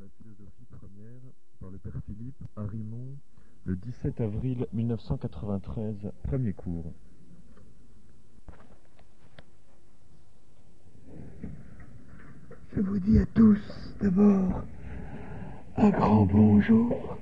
philosophie première par le père Philippe à Rimont le 17 avril 1993, premier cours. Je vous dis à tous d'abord un grand bonjour.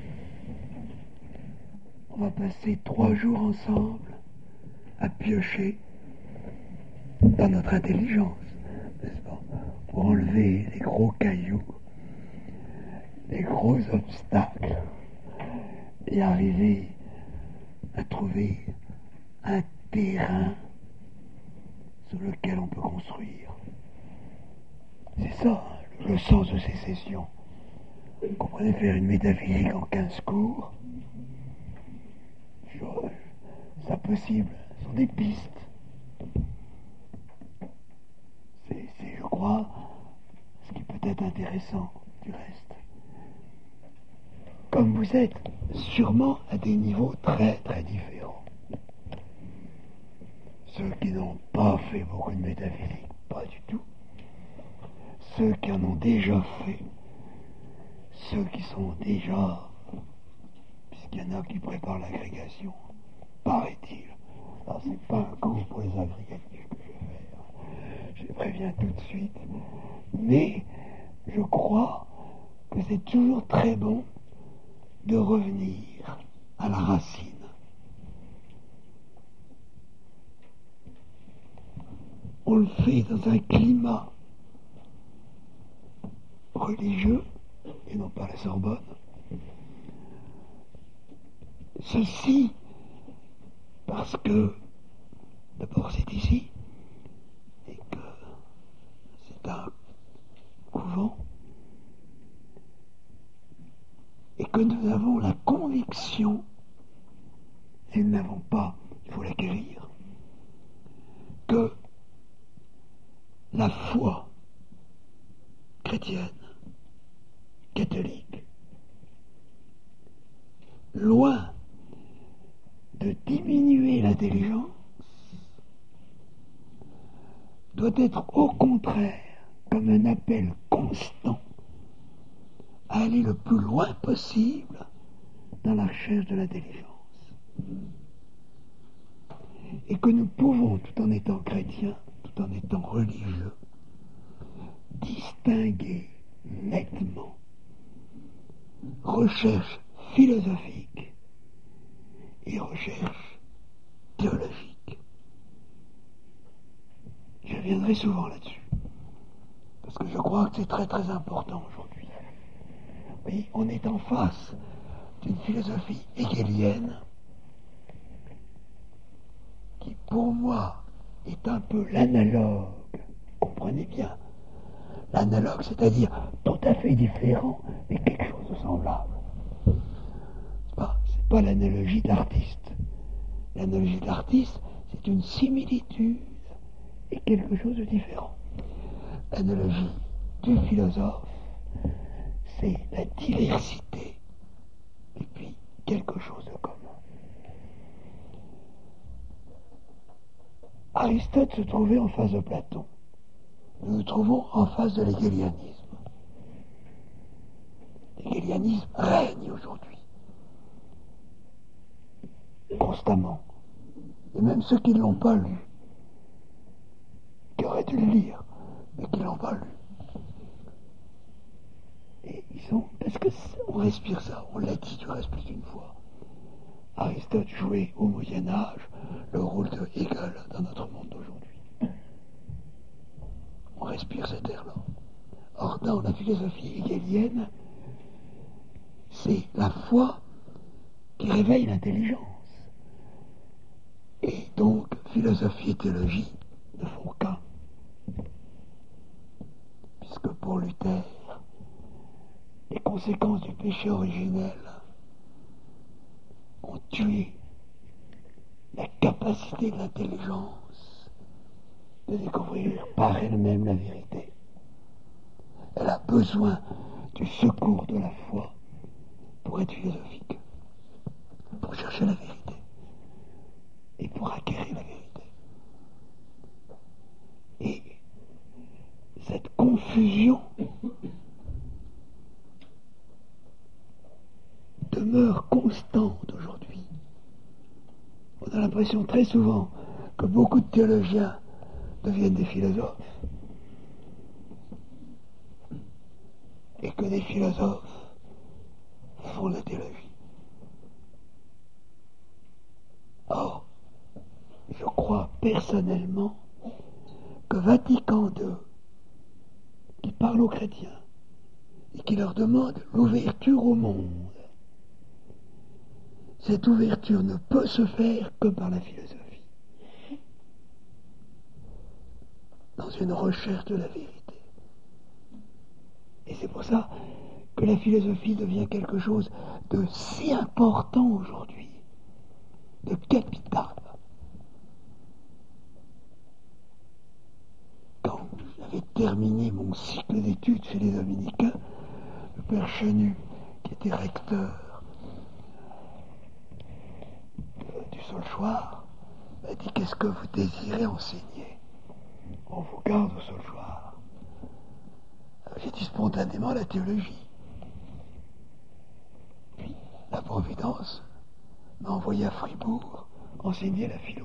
On va passer 3 jours ensemble à piocher dans notre intelligence, n'est-ce pas, pour enlever les gros cailloux, les gros obstacles et arriver à trouver un terrain sur lequel on peut construire. C'est ça, le sens de ces sessions. Vous comprenez, faire une métaphysique en 15 cours, c'est impossible, ce sont des pistes. C'est, je crois, ce qui peut être intéressant du reste. Comme vous êtes sûrement à des niveaux très très différents. Ceux qui n'ont pas fait beaucoup de métaphysique, pas du tout. Ceux qui en ont déjà fait, ceux qui sont déjà, puisqu'il y en a qui préparent l'agrégation, paraît-il. Alors c'est pas un cours pour les agrégatifs que je vais faire, je les préviens tout de suite, mais je crois que c'est toujours très bon de revenir à la racine. On le fait dans un climat religieux, et non pas la Sorbonne. Ceci parce que, d'abord c'est ici, et que c'est un couvent, et que nous avons la conviction, si nous n'avons pas, il faut l'acquérir, que la foi chrétienne, catholique, loin de diminuer l'intelligence, doit être au contraire comme un appel constant à aller le plus loin possible dans la recherche de l'intelligence. Et que nous pouvons, tout en étant chrétiens, tout en étant religieux, distinguer nettement recherche philosophique et recherche théologique. Je reviendrai souvent là-dessus, parce que je crois que c'est très très important aujourd'hui. Oui, on est en face d'une philosophie hegelienne qui, pour moi, est un peu l'analogue, comprenez bien, l'analogue, c'est-à-dire tout à fait différent, mais quelque chose de semblable. C'est pas l'analogie de l'artiste. L'analogie de l'artiste, c'est une similitude et quelque chose de différent. L'analogie du philosophe, c'est la diversité et puis quelque chose de commun. Aristote se trouvait en face de Platon. Nous nous trouvons en face de l'hegelianisme. L'hegelianisme règne aujourd'hui, constamment. Et même ceux qui ne l'ont pas lu, qui auraient dû le lire, mais qui ne l'ont pas lu. Et ils sont... Parce qu'on respire ça, on l'a dit du reste plus d'une fois. Aristote jouait au Moyen-Âge le rôle de Hegel dans notre monde d'aujourd'hui. On respire cet air-là. Or, dans la philosophie hegelienne, c'est la foi qui réveille l'intelligence. Et donc, philosophie et théologie ne font qu'un. Puisque pour Luther, les conséquences du péché originel ont tué la capacité de l'intelligence de découvrir par elle-même la vérité. Elle a besoin du secours de la foi pour être philosophique, pour chercher la vérité et pour acquérir la vérité. Et cette confusion l'impression très souvent que beaucoup de théologiens deviennent des philosophes et que des philosophes font la théologie. Or, je crois personnellement que Vatican II, qui parle aux chrétiens et qui leur demande l'ouverture au monde, cette ouverture ne peut se faire que par la philosophie, dans une recherche de la vérité. Et c'est pour ça que la philosophie devient quelque chose de si important aujourd'hui, de capital. Quand j'avais terminé mon cycle d'études chez les Dominicains, le père Chenu, qui était recteur du Saulchoir, m'a dit: qu'est-ce que vous désirez enseigner? On vous garde au Saulchoir. J'ai dit spontanément la théologie. Puis la Providence m'a envoyé à Fribourg enseigner la philo.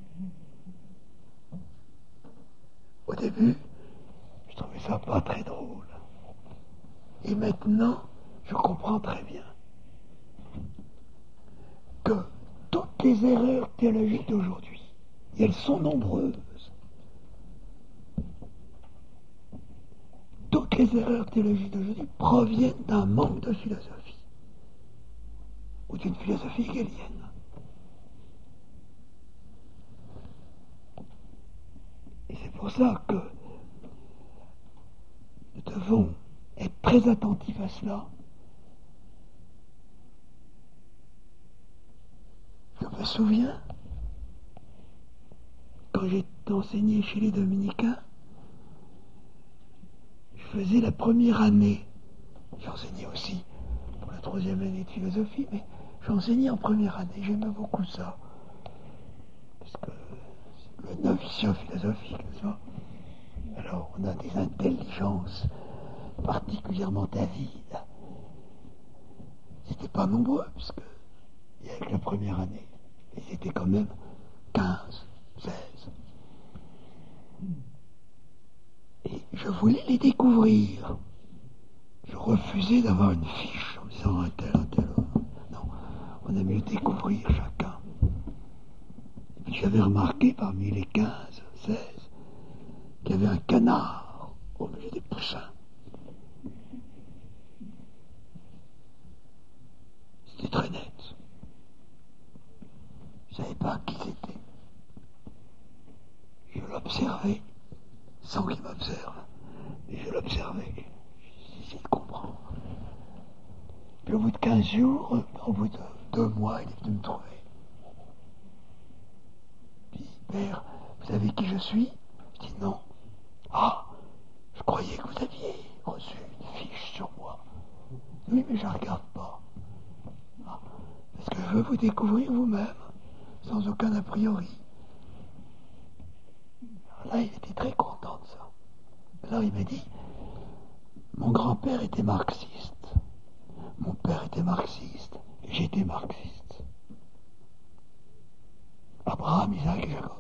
Au début, je trouvais ça pas très drôle. Et maintenant, je comprends très bien que toutes les erreurs théologiques d'aujourd'hui, et elles sont nombreuses, toutes les erreurs théologiques d'aujourd'hui proviennent d'un manque de philosophie, ou d'une philosophie hegelienne. Et c'est pour ça que nous devons être très attentifs à cela. Je me souviens, quand j'ai enseigné chez les Dominicains, je faisais la première année. J'enseignais aussi pour la 3e année de philosophie, mais j'enseignais en première année. J'aimais beaucoup ça. Parce que le noviciat philosophique, ça. Alors, on a des intelligences particulièrement avides. C'était pas nombreux, puisque il y avait que la première année. Et c'était quand même 15, 16. Et je voulais les découvrir. Je refusais d'avoir une fiche en disant un tel. Non, on aime mieux découvrir chacun. Et puis j'avais remarqué parmi les 15, 16, qu'il y avait un canard au milieu des poussins. C'était très net. Je ne savais pas qui c'était. Je l'observais, sans qu'il m'observe. Mais je l'observais. J'essayais de comprendre. Puis au bout de 15 jours, au bout de 2 mois, il est venu me trouver. Puis, père, vous savez qui je suis? Je dis non. Ah, je croyais que vous aviez reçu une fiche sur moi. Oui, mais je ne regarde pas. Ah, parce que je veux vous découvrir vous-même, sans aucun a priori. Alors là, il était très content de ça. Alors il m'a dit, mon grand-père était marxiste, mon père était marxiste, et j'étais marxiste. Abraham, Isaac et Jacob.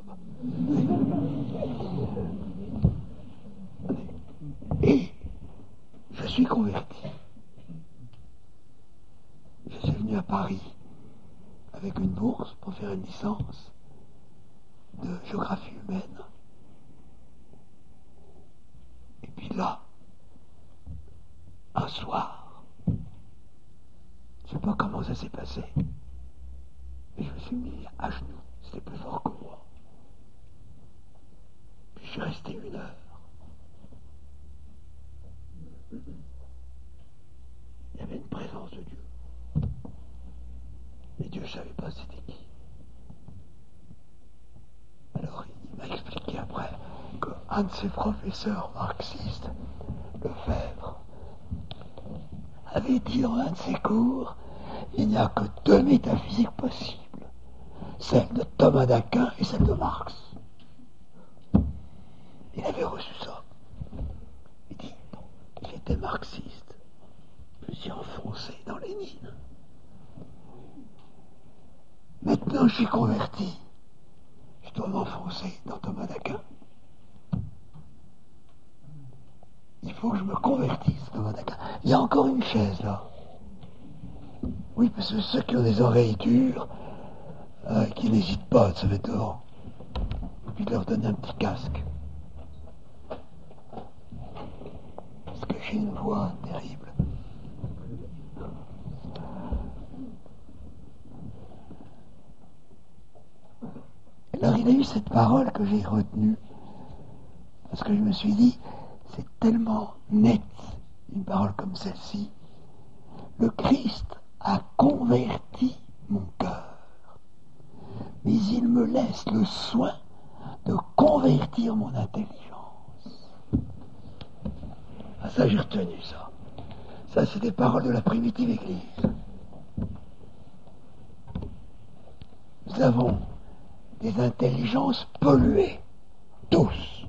Et je suis converti. Je suis venu à Paris avec une bourse pour faire une licence de géographie humaine. Et puis là, un soir, je ne sais pas comment ça s'est passé, mais je me suis mis à genoux. C'était plus fort que moi. Puis je suis resté 1 heure. Il y avait une présence de Dieu. Mais Dieu ne savait pas c'était qui. Alors il m'a expliqué après qu'un de ses professeurs marxistes, Lefebvre, avait dit dans un de ses cours, il n'y a que 2 métaphysiques possibles, celle de Thomas d'Aquin et celle de Marx. Il avait reçu ça. Il dit, bon, il était marxiste. Je me suis enfoncé dans les Lénine. Maintenant, je suis converti. dois m'enfoncer dans Thomas d'Aquin. Il faut que je me convertisse, Thomas d'Aquin. Il y a encore une chaise là. Oui, parce que ceux qui ont des oreilles dures, qui n'hésitent pas à se mettre devant, et puis de leur donner un petit casque. Parce que j'ai une voix terrible. Alors il a eu cette parole que j'ai retenue, parce que je me suis dit, c'est tellement net, une parole comme celle-ci. Le Christ a converti mon cœur, mais il me laisse le soin de convertir mon intelligence. Ah, ça j'ai retenu ça. Ça c'est des paroles de la primitive Église. Nous avons des intelligences polluées, tous.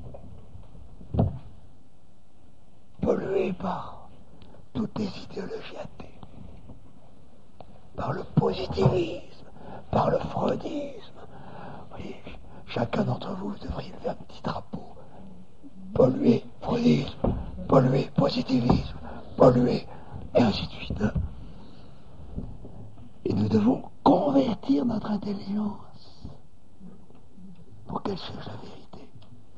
Polluées par toutes les idéologies athées, par le positivisme, par le freudisme. Vous voyez, chacun d'entre vous devrait lever un petit drapeau. Pollué, freudisme, pollué, positivisme, pollué, et ainsi de suite. Et nous devons convertir notre intelligence pour qu'elle cherche la vérité.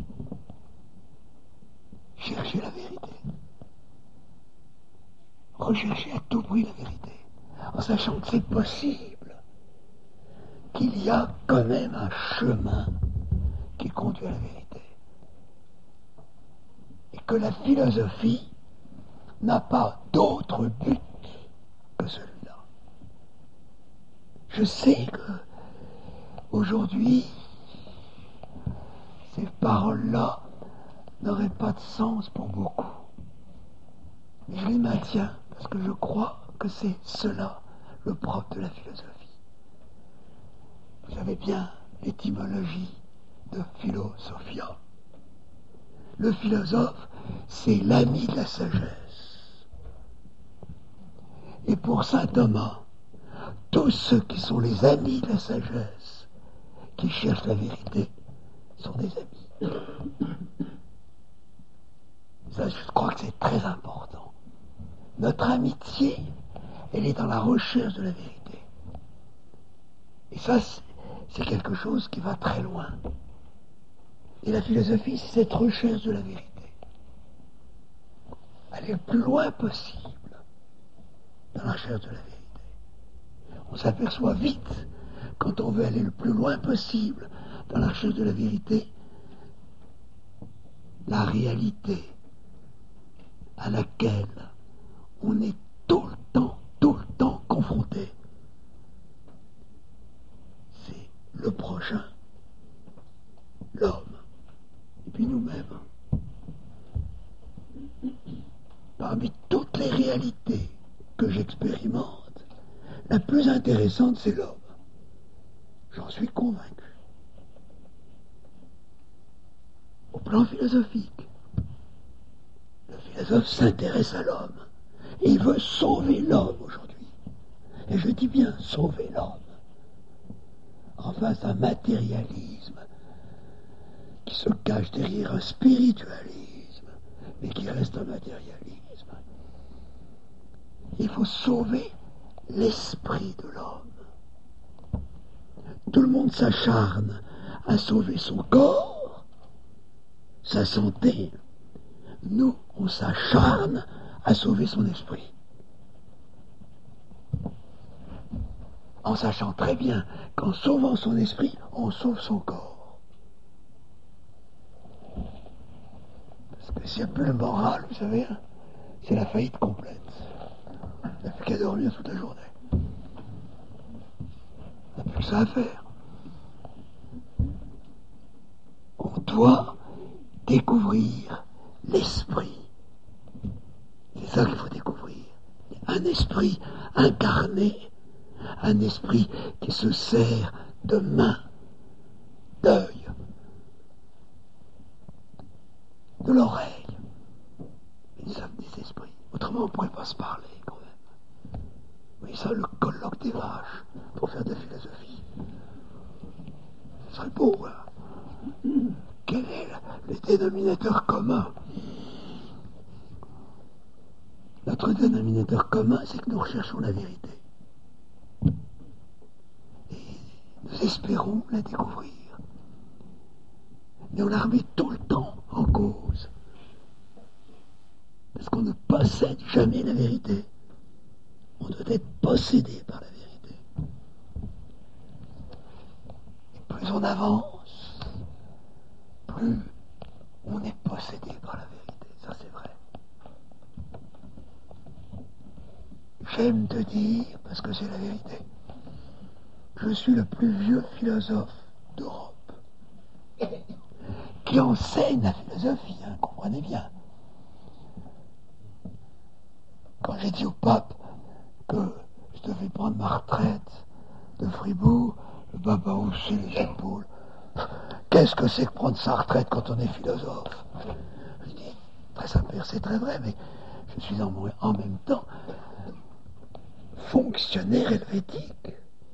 Chercher la vérité. Rechercher à tout prix la vérité. En sachant que c'est possible. Qu'il y a quand même un chemin qui conduit à la vérité. Et que la philosophie n'a pas d'autre but que celui-là. Je sais que aujourd'hui, ces paroles-là n'auraient pas de sens pour beaucoup. Mais je les maintiens parce que je crois que c'est cela le propre de la philosophie. Vous savez bien l'étymologie de philosophia. Le philosophe, c'est l'ami de la sagesse. Et pour saint Thomas, tous ceux qui sont les amis de la sagesse, qui cherchent la vérité, sont des amis. Ça, je crois que c'est très important. Notre amitié, elle est dans la recherche de la vérité. Et ça, c'est quelque chose qui va très loin. Et la philosophie, c'est cette recherche de la vérité. Aller le plus loin possible dans la recherche de la vérité. On s'aperçoit vite, quand on veut aller le plus loin possible dans la recherche de la vérité, la réalité à laquelle on est tout le temps confronté. C'est le prochain, l'homme, et puis nous-mêmes. Parmi toutes les réalités que j'expérimente, la plus intéressante, c'est l'homme. J'en suis convaincu. Au plan philosophique, le philosophe s'intéresse à l'homme. Et il veut sauver l'homme aujourd'hui. Et je dis bien sauver l'homme. En face d'un matérialisme qui se cache derrière un spiritualisme, mais qui reste un matérialisme. Il faut sauver l'esprit de l'homme. Tout le monde s'acharne à sauver son corps, sa santé. Nous, on s'acharne à sauver son esprit. En sachant très bien qu'en sauvant son esprit, on sauve son corps. Parce que s'il n'y a plus le moral, vous savez, c'est la faillite complète. Il n'y a plus qu'à dormir toute la journée. Il n'y a plus que ça à faire. On doit découvrir l'esprit. C'est ça qu'il faut découvrir. Un esprit incarné, un esprit qui se sert de main, d'œil, de l'oreille. Nous sommes des esprits. Autrement, on ne pourrait pas se parler quand même. Oui, ça, le colloque des vaches, pour faire de la philosophie. Ce serait beau, hein. Quel est le dénominateur commun? Notre dénominateur commun, c'est que nous recherchons la vérité. Et nous espérons la découvrir. Mais on la remet tout le temps en cause. Parce qu'on ne possède jamais la vérité. On doit être possédé par la vérité. Et plus on avance, plus on est possédé par la vérité. Ça, c'est vrai. J'aime te dire, parce que c'est la vérité, je suis le plus vieux philosophe d'Europe qui enseigne la philosophie, hein, comprenez bien. Quand j'ai dit au pape que je devais prendre ma retraite de Fribourg, le pape a haussé les épaules. Qu'est-ce que c'est que prendre sa retraite quand on est philosophe? Je dis, très sincère, c'est très vrai, mais je suis en même temps fonctionnaire helvétique.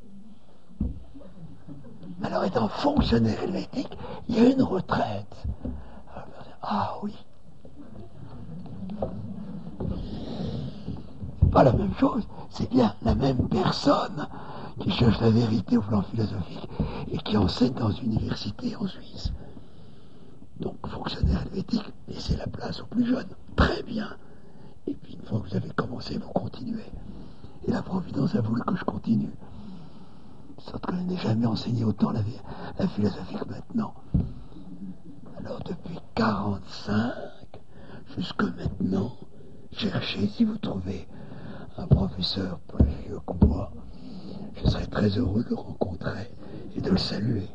Alors, étant fonctionnaire helvétique, il y a une retraite. Alors, ah oui. C'est pas la même chose, c'est bien la même personne qui cherche la vérité au plan philosophique et qui enseigne dans une université en Suisse. Donc, fonctionnaire helvétique, laissez la place aux plus jeunes. Très bien. Et puis, une fois que vous avez commencé, vous continuez. Et la Providence a voulu que je continue. Sauf que je n'ai jamais enseigné autant la philosophie que maintenant. Alors depuis 45 jusque maintenant, cherchez si vous trouvez un professeur plus vieux que moi. Je serais très heureux de le rencontrer et de le saluer.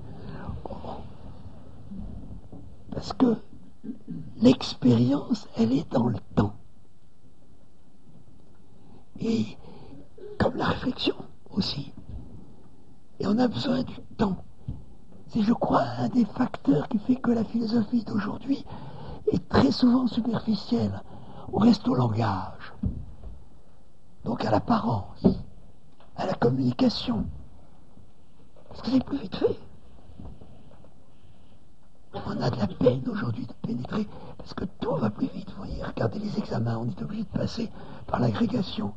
Parce que l'expérience, elle est dans le temps. Et comme la réflexion aussi. Et on a besoin du temps. C'est, je crois, un des facteurs qui fait que la philosophie d'aujourd'hui est très souvent superficielle. On reste au langage, donc à l'apparence, à la communication. Parce que c'est plus vite fait. On a de la peine aujourd'hui de pénétrer, parce que tout va plus vite. Vous voyez, regardez les examens, on est obligé de passer par l'agrégation.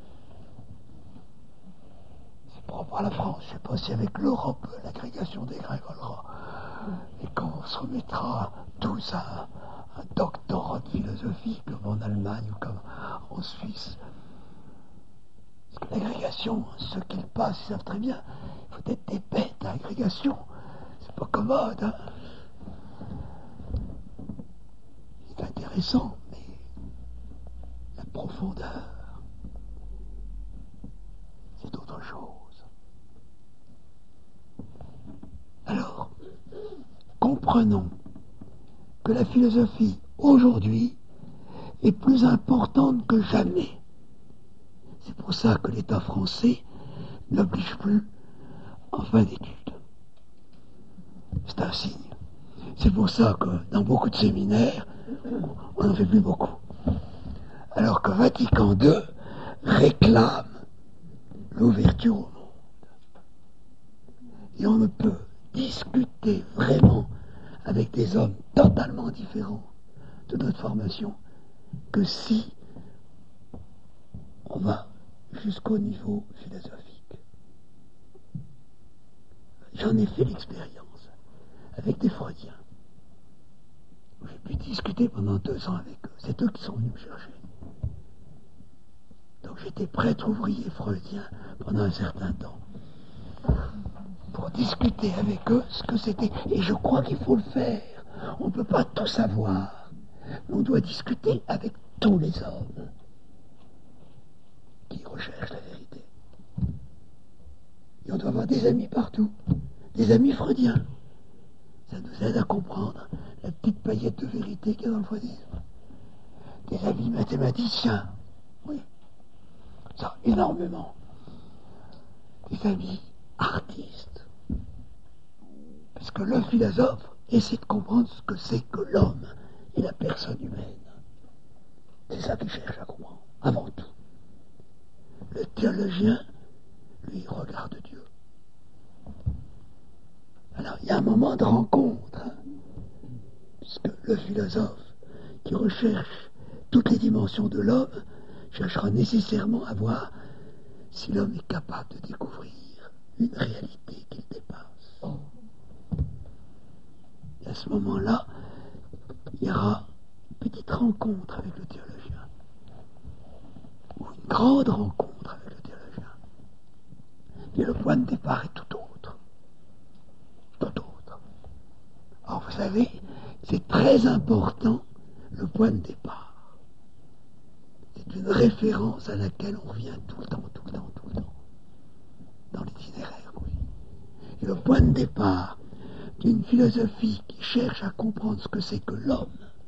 Propre à la France, je ne sais pas si avec l'Europe l'agrégation dégringolera et quand on se remettra tous à un doctorat de philosophie comme en Allemagne ou comme en Suisse. Parce que l'agrégation, ceux qui le passent, ils savent très bien, il faut être des bêtes à l'agrégation, c'est pas commode, hein. C'est intéressant, mais la profondeur, c'est autre chose. Alors, comprenons que la philosophie, aujourd'hui, est plus importante que jamais. C'est pour ça que l'État français n'oblige plus en fin d'études. C'est un signe. C'est pour ça que dans beaucoup de séminaires, on n'en fait plus beaucoup. Alors que Vatican II réclame l'ouverture au monde. Et on ne peut discuter vraiment avec des hommes totalement différents de notre formation que si on va jusqu'au niveau philosophique. J'en ai fait l'expérience avec des Freudiens. J'ai pu discuter pendant 2 ans avec eux. C'est eux qui sont venus me chercher. Donc j'étais prêtre ouvrier freudien pendant un certain temps. Pour discuter avec eux ce que c'était. Et je crois qu'il faut le faire. On ne peut pas tout savoir. On doit discuter avec tous les hommes qui recherchent la vérité. Et on doit avoir des amis partout. Des amis freudiens. Ça nous aide à comprendre la petite paillette de vérité qu'il y a dans le freudisme. Des amis mathématiciens. Oui. Ça, énormément. Des amis artistes. Parce que le philosophe essaie de comprendre ce que c'est que l'homme et la personne humaine. C'est ça qu'il cherche à comprendre, avant tout. Le théologien, lui, regarde Dieu. Alors, il y a un moment de rencontre. Hein. qui recherche toutes les dimensions de l'homme cherchera nécessairement à voir si l'homme est capable de découvrir une réalité qu'il dépasse. Et à ce moment-là, il y aura une petite rencontre avec le théologien, ou une grande rencontre avec le théologien. Et le point de départ est tout autre. Tout autre. Alors vous savez, c'est très important, le point de départ. C'est une référence à laquelle on revient tout le temps, dans l'itinéraire, oui. Et le point de départ d'une philosophie qui cherche à comprendre ce que c'est que l'homme,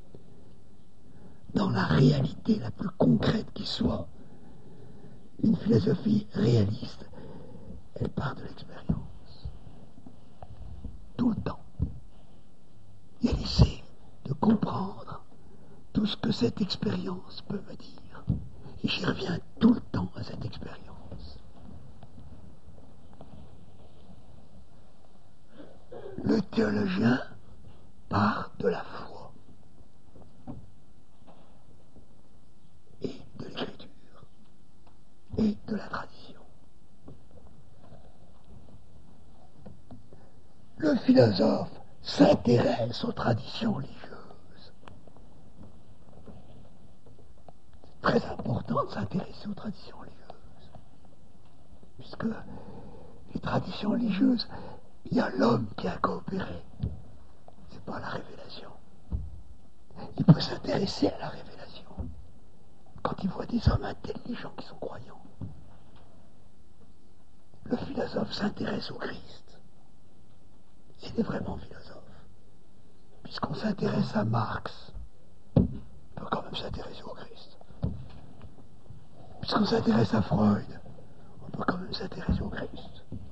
dans la réalité la plus concrète qui soit, une philosophie réaliste, elle part de l'expérience. Tout le temps. Et elle essaie de comprendre tout ce que cette expérience peut me dire. Et j'y reviens tout le temps à cette expérience. Le théologien part de la foi et de l'écriture et de la tradition. Le philosophe s'intéresse aux traditions religieuses. C'est très important de s'intéresser aux traditions religieuses, puisque les traditions religieuses, il y a l'homme qui a coopéré. C'est pas la révélation. Il peut s'intéresser à la révélation quand il voit des hommes intelligents qui sont croyants. Le philosophe s'intéresse au Christ. Il est vraiment philosophe. Puisqu'on s'intéresse à Marx, on peut quand même s'intéresser au Christ. Puisqu'on s'intéresse à Freud, on peut quand même s'intéresser au Christ.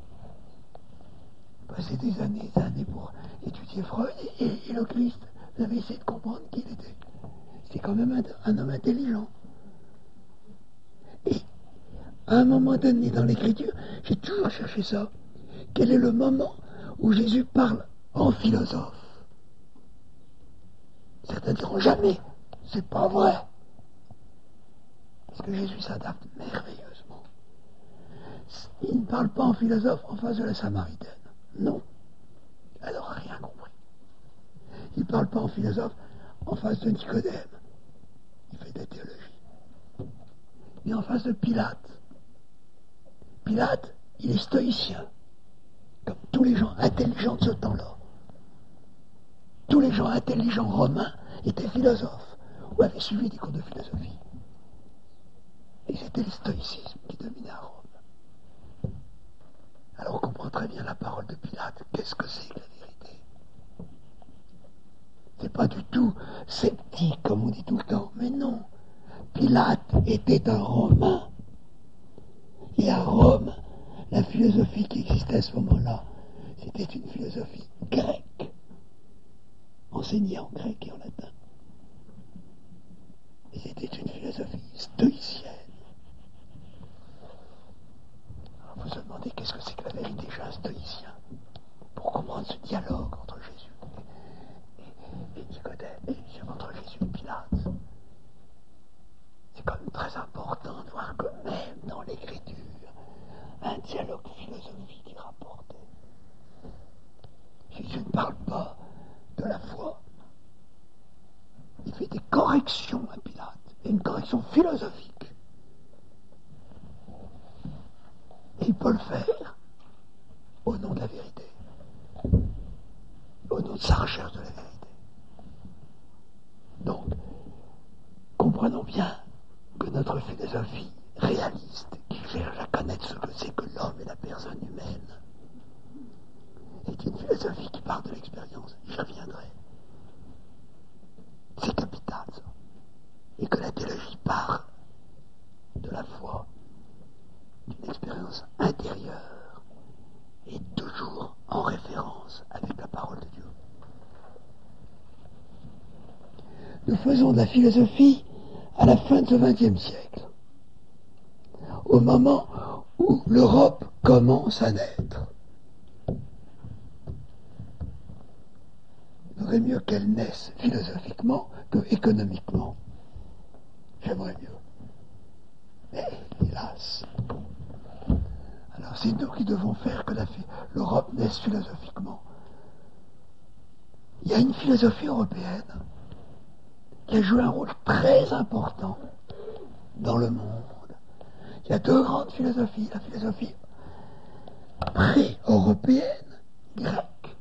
Passer des années pour étudier Freud et le Christ. Vous avez essayé de comprendre qui il était. C'est quand même un homme intelligent. Et à un moment donné dans l'écriture, j'ai toujours cherché ça. Quel est le moment où Jésus parle en philosophe? Certains diront jamais. C'est pas vrai. Parce que Jésus s'adapte merveilleusement. Il ne parle pas en philosophe en face de la Samaritaine. Non, elle n'aura rien compris. Il ne parle pas en philosophe en face de Nicodème. Il fait de la théologie. Mais en face de Pilate. Pilate, il est stoïcien. Comme tous les gens intelligents de ce temps-là. Tous les gens intelligents romains étaient philosophes ou avaient suivi des cours de philosophie. Et c'était le stoïcisme qui dominait à Rome. Alors on comprend très bien la parole de Pilate. Qu'est-ce que c'est que la vérité? C'est pas du tout sceptique comme on dit tout le temps. Mais non. Pilate était un Romain. Et à Rome, la philosophie qui existait à ce moment-là, c'était une philosophie grecque. Enseignée en grec et en latin. Et c'était une philosophie stoïcienne. Vous vous demandez qu'est-ce que c'est que la vérité chez un stoïcien pour comprendre ce dialogue entre Jésus et Nicodème, et entre Jésus et Pilate. C'est quand même très important de voir que même dans l'écriture, un dialogue philosophique est rapporté. Jésus ne parle pas de la foi. Il fait des corrections à Pilate, et une correction philosophique. Et il peut le faire au nom de la vérité, au nom de sa recherche de la vérité. Donc, comprenons bien que notre philosophie réaliste, qui cherche à connaître ce que c'est que l'homme et la personne humaine, est une philosophie qui part de l'expérience. J'y reviendrai. C'est capital, ça. Et que la théologie part de la foi, d'une expérience intérieure et toujours en référence avec la parole de Dieu. Nous faisons de la philosophie à la fin de ce XXe siècle, au moment où l'Europe commence à naître. Il vaudrait mieux qu'elle naisse philosophiquement que économiquement, j'aimerais mieux. Mais hélas. Alors c'est nous qui devons faire que l'Europe naisse philosophiquement. Il y a une philosophie européenne qui a joué un rôle très important dans le monde. Il y a deux grandes philosophies. La philosophie pré-européenne, grecque.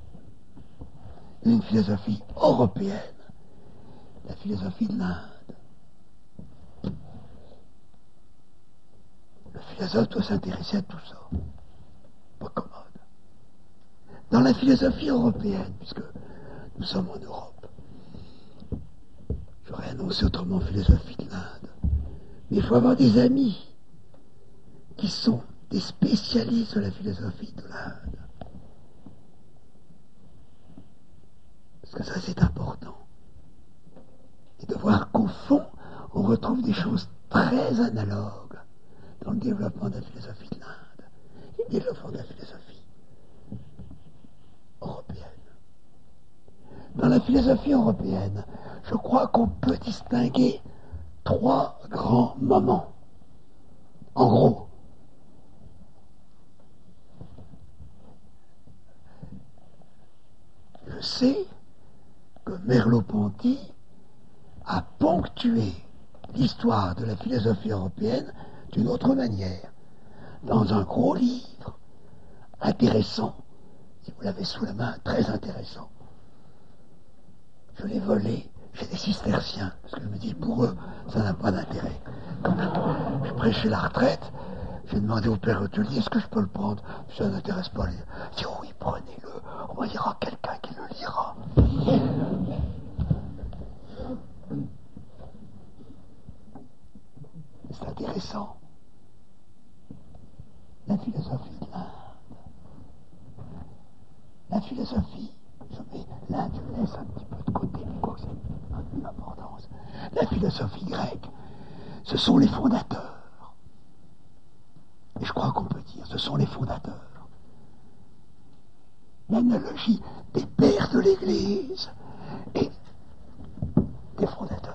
Une philosophie européenne, la philosophie de l'Inde. Le philosophe doit s'intéresser à tout ça. Pas commode. Dans la philosophie européenne, puisque nous sommes en Europe, j'aurais annoncé autrement philosophie de l'Inde. Mais il faut avoir des amis qui sont des spécialistes de la philosophie de l'Inde. Parce que ça, c'est important. Et de voir qu'au fond, on retrouve des choses très analogues dans le développement de la philosophie de l'Inde et le développement de la philosophie européenne. Dans la philosophie européenne, je crois qu'on peut distinguer trois grands moments. En gros, je sais que Merleau-Ponty a ponctué l'histoire de la philosophie européenne d'une autre manière, dans un gros livre intéressant, si vous l'avez sous la main, très intéressant. Je l'ai volé chez des cisterciens, parce que je me dis, pour eux, ça n'a pas d'intérêt. Comme je prêchais la retraite, j'ai demandé au père hôtelier, est-ce que je peux le prendre? Ça n'intéresse pas les... Je dis, oh oui, prenez-le, au moins il y aura quelqu'un qui le lira. C'est intéressant. La philosophie de l'Inde. La philosophie, je mets l'Inde, je laisse un petit peu de côté, mais quoi que c'est une importance. La philosophie grecque, ce sont les fondateurs. Et je crois qu'on peut dire, ce sont les fondateurs. L'analogie des pères de l'Église et des fondateurs.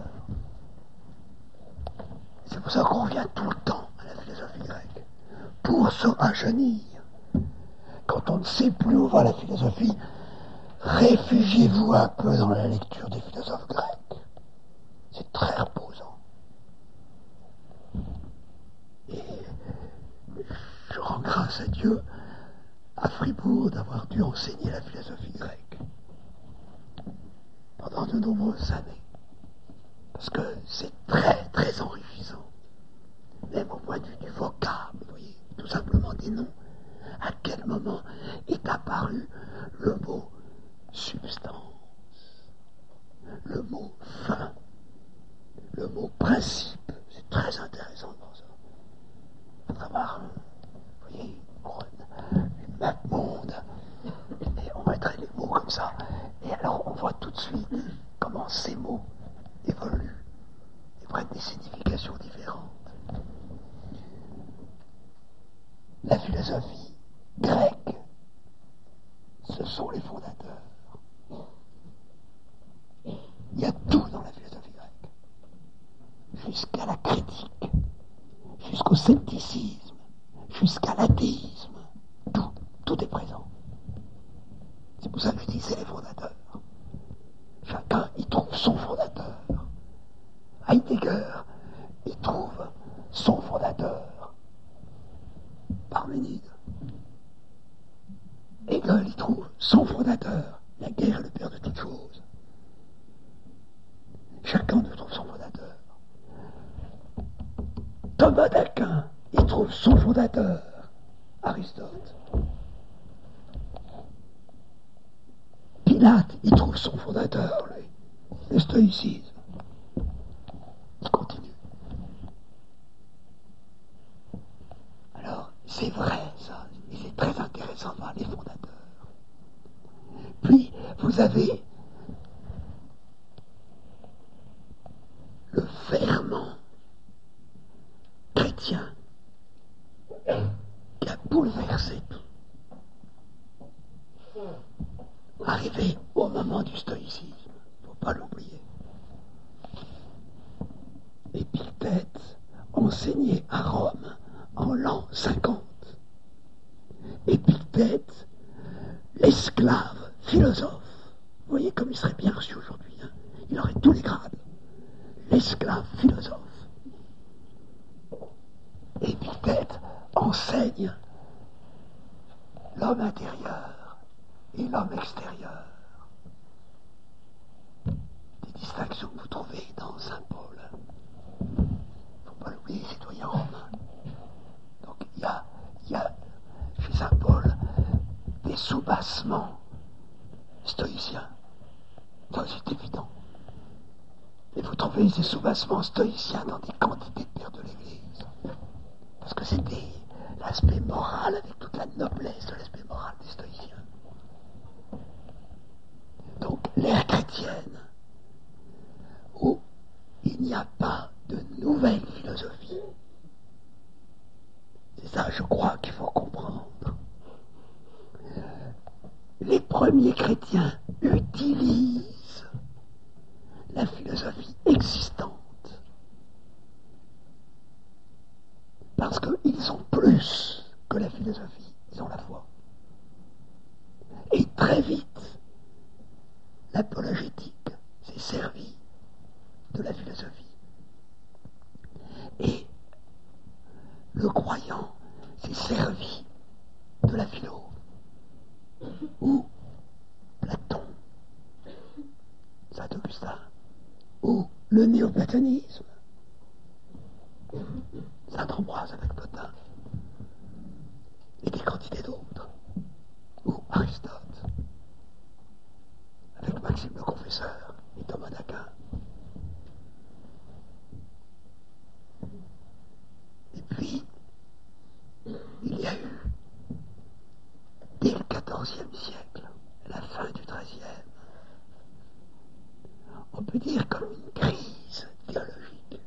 C'est pour ça qu'on revient tout le temps à la philosophie grecque. Pour se rajeunir. Quand on ne sait plus où va la philosophie, réfugiez-vous un peu dans la lecture des philosophes grecs. C'est très reposant. Et je rends grâce à Dieu, à Fribourg, d'avoir dû enseigner la philosophie grecque pendant de nombreuses années. Parce que c'est très, très enrichissant. Même au point de vue du vocable, vous voyez, tout simplement des noms. À quel moment est apparu le mot substance, le mot fin, le mot principe? C'est très intéressant de voir ça. Il faut avoir, vous voyez, une map monde, et on mettrait les mots comme ça. Et alors on voit tout de suite comment ces mots évoluent et prennent des significations différentes. La philosophie grecque, ce sont les fondateurs. Il y a tout dans la philosophie grecque, jusqu'à la critique, jusqu'au scepticisme, jusqu'à l'athéisme. Tout est présent. C'est pour ça que je dis c'est les fondateurs. Chacun y trouve son fondateur. Heidegger y trouve son fondateur. Parménide. Hegel y trouve son fondateur. La guerre est le père de toutes choses. Chacun y trouve son fondateur. Thomas d'Aquin y trouve son fondateur. Aristote. Pilate y trouve son fondateur, lui. Le stoïcisme. Il continue. Alors, c'est vrai, ça. Et c'est très intéressant de voir les fondateurs. Puis, vous avez le ferment chrétien qui a bouleversé tout. Arrivé au moment du stoïcisme, il ne faut pas l'oublier. Épictète enseignait à Rome en l'an 50. Épictète, l'esclave philosophe. Vous voyez comme il serait bien reçu aujourd'hui. Hein. Il aurait tous les grades. L'esclave philosophe. Épictète enseigne l'homme intérieur et l'homme extérieur. Des distinctions que vous trouvez dans Saint Paul. Il ne faut pas l'oublier, citoyen romain. Donc il y a chez Saint Paul des soubassements stoïciens. Ça c'est évident. Et vous trouvez ces soubassements stoïciens dans des quantités de pères de l'Église. Parce que c'était l'aspect moral avec toute la noblesse de l'aspect moral des stoïciens. Donc l'ère chrétienne, où il n'y a pas de nouvelle philosophie. C'est ça, je crois, qu'il faut comprendre. Les premiers chrétiens utilisent la philosophie existante parce qu'ils ont plus que la philosophie, ils ont la foi. Et très vite, l'apologétique s'est servie de la philosophie. Et le croyant s'est servi de la philo. Ou Platon, Saint-Augustin, ou le néoplatonisme, Saint-Ambroise avec Plotin, et des quantités d'autres, ou Aristote, avec Maxime le Confesseur et Thomas d'Aquin. Et puis, il y a eu, dès le XIVe siècle, la fin du XIIIe, on peut dire comme une crise théologique.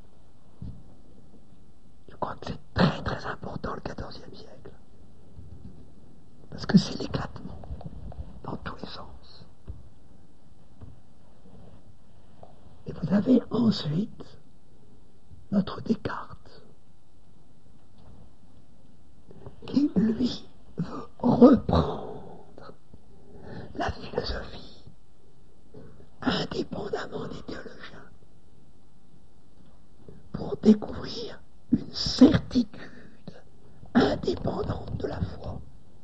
Je crois que c'est très très important le XIVe siècle. Parce que c'est l'éclatement dans tous les sens. Et vous avez ensuite notre Descartes, qui, lui, veut reprendre la philosophie indépendamment des théologiens pour découvrir une certitude indépendante de la foi.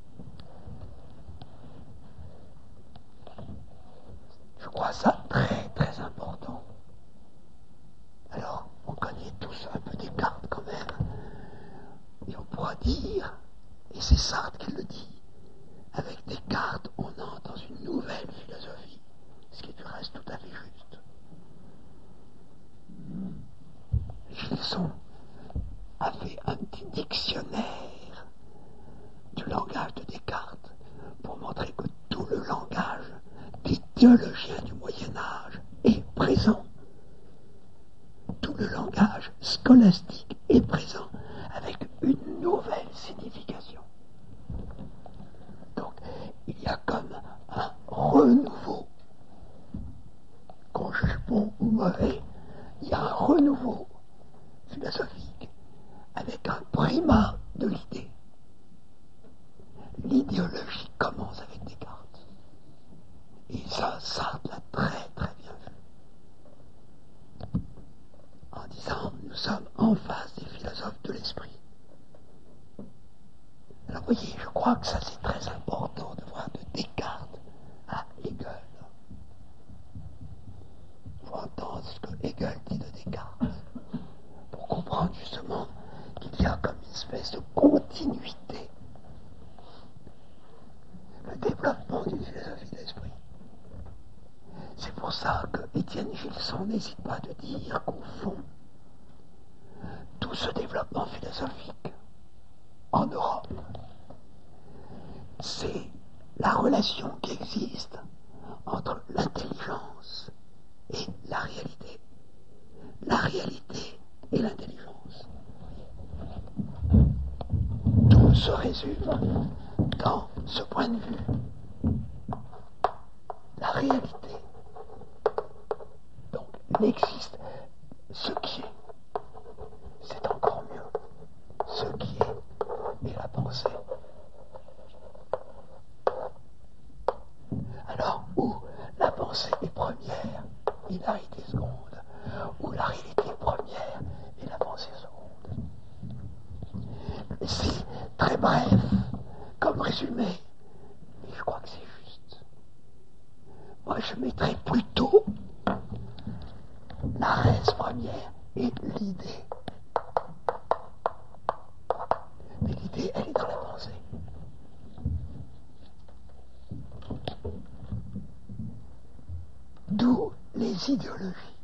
Je crois ça très très important. Alors, on connaît tous un peu Descartes quand même, et on pourra dire, et c'est Sartre qui le dit, avec Descartes, on entre dans une nouvelle philosophie, ce qui est du reste tout à fait juste. Gilson a fait un petit dictionnaire du langage de Descartes pour montrer que tout le langage des théologiens du Moyen-Âge est présent. Tout le langage scolastique est présent avec une nouvelle signification. Donc, il y a comme un renouveau. Qu'on juge bon ou mauvais, il y a un renouveau philosophique avec un primat de l'idée. L'idéologie commence avec Descartes. Et ça, Sartre l'a très très bien vu. En disant, nous sommes en face des philosophes de l'esprit. Alors vous voyez, je crois que ça c'est très important de voir de Descartes à Hegel. Il faut entendre ce que Hegel dit de Descartes pour comprendre justement qu'il y a comme une espèce de continuité, le développement d'une philosophie de l'esprit. C'est pour ça que Étienne Gilson n'hésite pas de dire qu'au fond, tout ce développement philosophique en Europe, c'est la relation qui existe entre l'intelligence et la réalité. La réalité et l'intelligence. Tout se résume dans ce point de vue. La réalité. Donc, il existe ce qui est. la res première est l'idée. Mais l'idée, elle est dans la pensée. D'où les idéologies.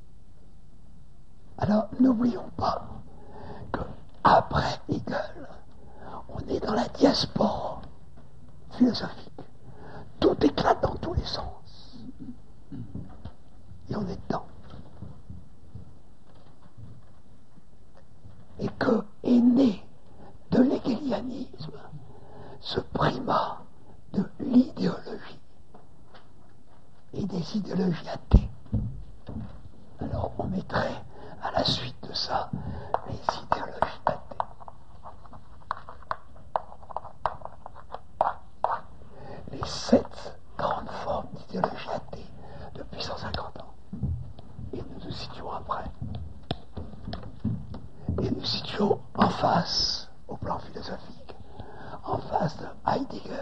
Alors, n'oublions pas qu'après Hegel, on est dans la diaspora philosophique. Tout éclate dans tous les sens. Et on est dedans. Et que est né de l'hegelianisme ce primat de l'idéologie et des idéologies athées. Alors on mettrait à la suite de ça les idéologies athées. Les 7 grandes formes d'idéologie athée depuis 150 ans. Et nous nous situons après. Et nous situons en face, au plan philosophique, en face de Heidegger,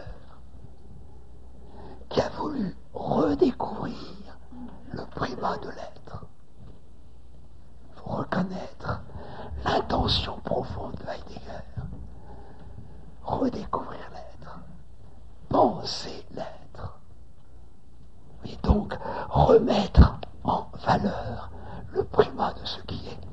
qui a voulu redécouvrir le primat de l'être. Il faut reconnaître l'intention profonde de Heidegger. Redécouvrir l'être. Penser l'être. Et donc remettre en valeur le primat de ce qui est.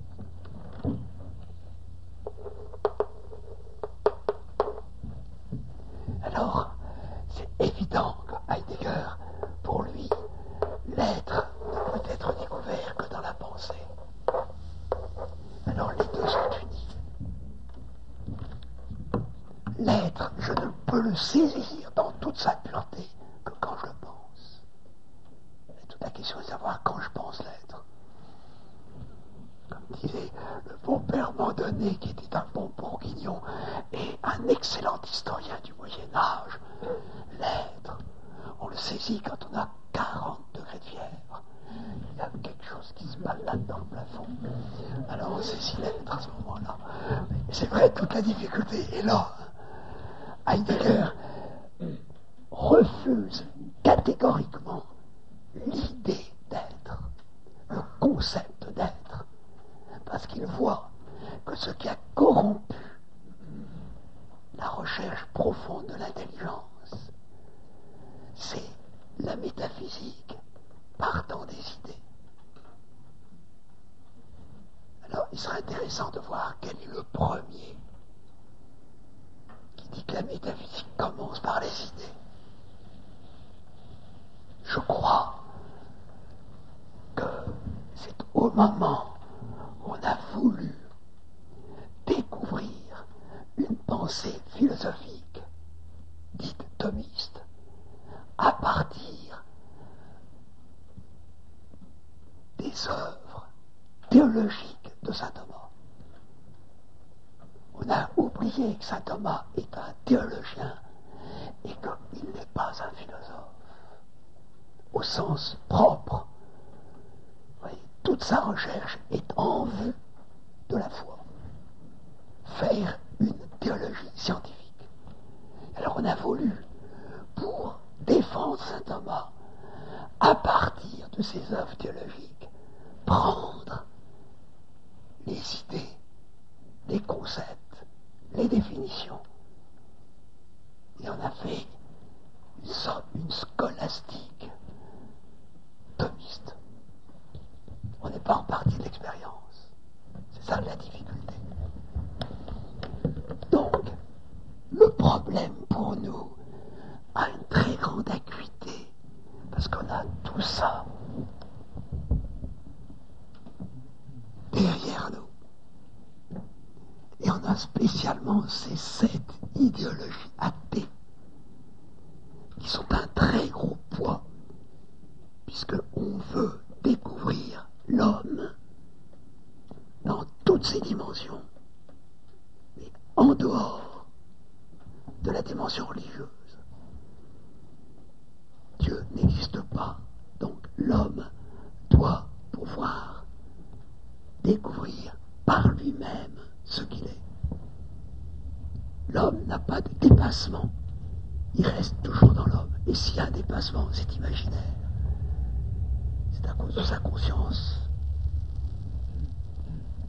Alors, c'est évident que Heidegger, pour lui, l'être ne peut être découvert que dans la pensée. Alors les deux sont unis. L'être, je ne peux le saisir dans toute sa pureté que quand je le pense. Et toute la question est de savoir quand je pense l'être. Comme disait le bon père Mandonnet, qui était un bon bourguignon et un excellent historien du Moyen-Âge, l'être, on le saisit quand on a 40 degrés de fièvre. Il y a quelque chose qui se balade dans le plafond. Alors on saisit l'être à ce moment-là. Et c'est vrai, toute la difficulté est là. Heidegger refuse catégoriquement l'idée d'être, le concept d'être, parce qu'il voit que ce qui a corrompu la recherche profonde de l'intelligence, c'est la métaphysique partant des idées. Alors, il serait intéressant de voir quel est le premier qui dit que la métaphysique commence par les idées. Je crois que c'est au moment où on a voulu découvrir une pensée philosophique dite thomiste à partir des œuvres théologiques de saint Thomas. On a oublié que saint Thomas est un théologien et qu'il n'est pas un philosophe au sens propre. Vous voyez, toute sa recherche est en vue de la foi. Faire une théologie scientifique. Alors on a voulu, pour défendre saint Thomas, à partir de ses œuvres théologiques, prendre les idées, les concepts, les définitions. Et on a fait une scolastique thomiste. On n'est pas en partie de l'expérience. C'est ça la difficulté. Donc, le problème pour nous a une très grande acuité, parce qu'on a tout ça derrière nous. Et on a spécialement ces 7 idéologies athées, qui sont un très gros poids, puisqu'on veut découvrir l'homme dans toutes ses dimensions, mais en dehors de la dimension religieuse. Dieu n'existe pas, donc l'homme doit pouvoir découvrir par lui-même ce qu'il est. L'homme n'a pas de dépassement, il reste toujours dans l'homme, et s'il y a un dépassement, c'est imaginaire. C'est à cause de sa conscience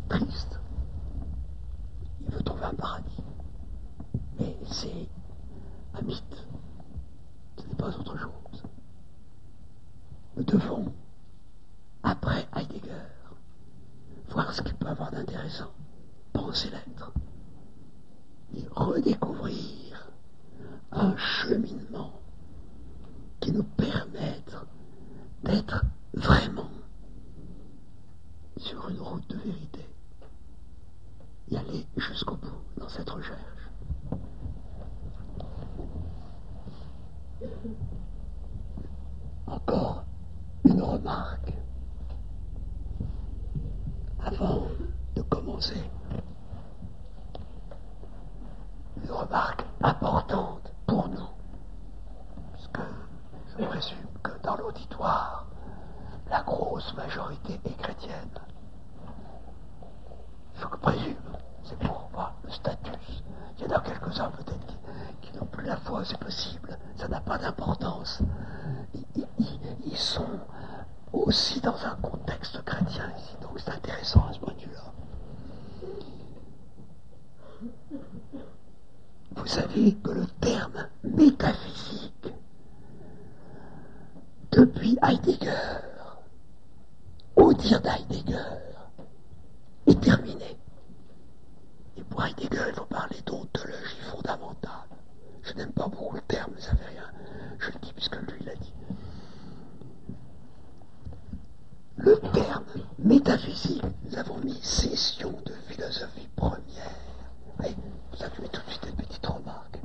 triste. Il veut trouver un paradis. Mais c'est un mythe. Ce n'est pas autre chose. Nous devons, après Heidegger, voir ce qu'il peut avoir d'intéressant, penser l'être, et redécouvrir un cheminement qui nous permette d'être vraiment sur une route de vérité et aller jusqu'au bout dans cette recherche. Encore une remarque avant de commencer. Une remarque importante pour nous, puisque je présume que dans l'auditoire, la grosse majorité est chrétienne. Je présume, c'est pour le status. Il y en a quelques-uns peut-être qui n'ont plus la foi, c'est possible, ça n'a pas d'importance. Ils sont aussi dans un contexte chrétien ici, donc c'est intéressant à ce point de vue-là. Vous savez que le terme métaphysique, depuis Heidegger, au dire d'Heidegger, est terminé. Et pour Heidegger, il faut parler d'ontologie fondamentale. Je n'aime pas beaucoup le terme, mais ça fait rien. Je le dis puisque lui l'a dit. Le terme métaphysique, nous avons mis session de philosophie première. Et vous avez tout de suite une petite remarque.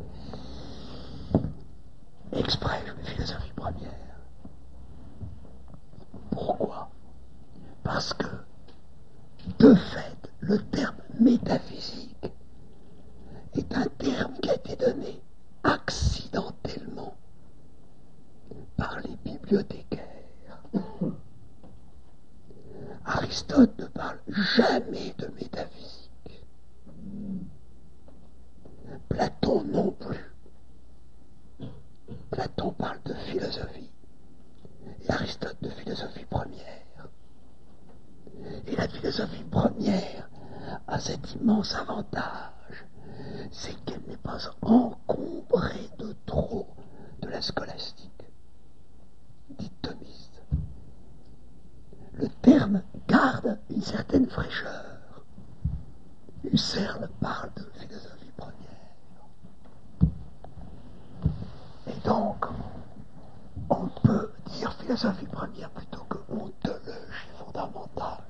Exprès, je mets philosophie première. Pourquoi ? Parce que, de fait, le terme métaphysique est un terme qui a été donné accidentellement par les bibliothécaires. Aristote ne parle jamais de métaphysique. Platon non plus. Platon parle de philosophie et Aristote de philosophie première. Et la philosophie première a cet immense avantage, c'est qu'elle n'est pas encombrée de trop de la scolastique, dite thomiste. Le terme garde une certaine fraîcheur. Husserl parle de philosophie première. Et donc, on peut dire philosophie première plutôt que ontologie fondamentale.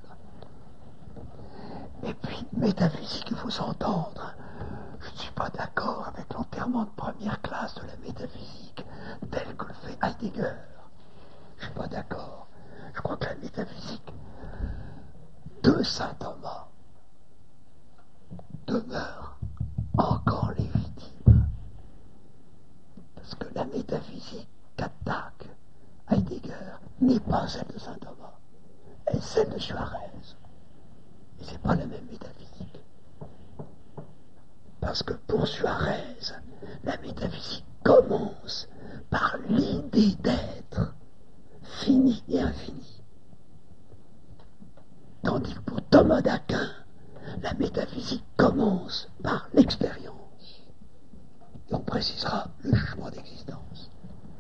Et puis, métaphysique, il faut s'entendre. Je ne suis pas d'accord avec l'enterrement de première classe de la métaphysique tel que le fait Heidegger. Je ne suis pas d'accord. Je crois que la métaphysique de saint Thomas demeure encore légitime. Parce que la métaphysique qu'attaque Heidegger n'est pas celle de saint Thomas, elle est celle de Suarez. Et c'est pas la même métaphysique. Parce que pour Suarez, la métaphysique commence par l'idée d'être fini et infini. Tandis que pour Thomas d'Aquin, la métaphysique commence par l'expérience. Et on précisera le jugement d'existence.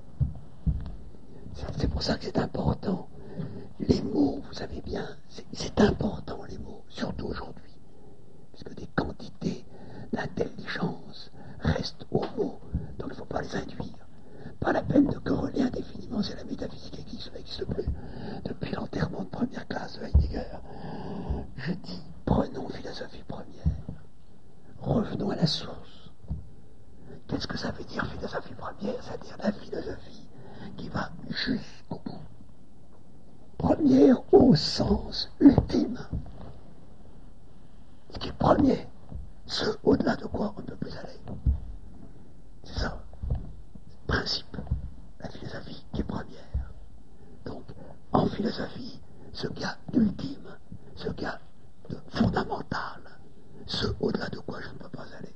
C'est pour ça que c'est important. Les mots, vous savez bien, c'est important les mots, surtout aujourd'hui, puisque des quantités d'intelligence restent aux mots, donc il ne faut pas les induire. Pas la peine de quereller indéfiniment si la métaphysique existe ou n'existe plus. Depuis l'enterrement de première classe de Heidegger, je dis, prenons philosophie première, revenons à la source. Qu'est-ce que ça veut dire philosophie première ? C'est-à-dire la philosophie qui va jusqu'au bout. Première au sens ultime. Ce qui est premier, ce au-delà de quoi on ne peut plus aller. C'est ça. Principe, la philosophie qui est première. Donc, en philosophie, ce qu'il y a d'ultime, ce qu'il y a de fondamental, ce au-delà de quoi je ne peux pas aller.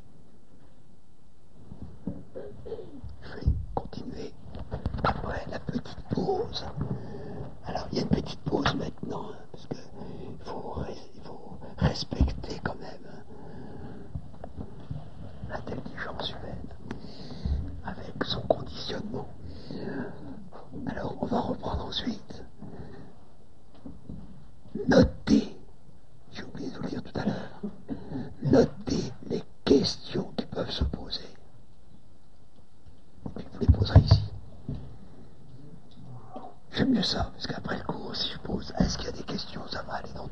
Je vais continuer après la petite pause. Alors, il y a une petite pause maintenant, parce qu'il faut respirer.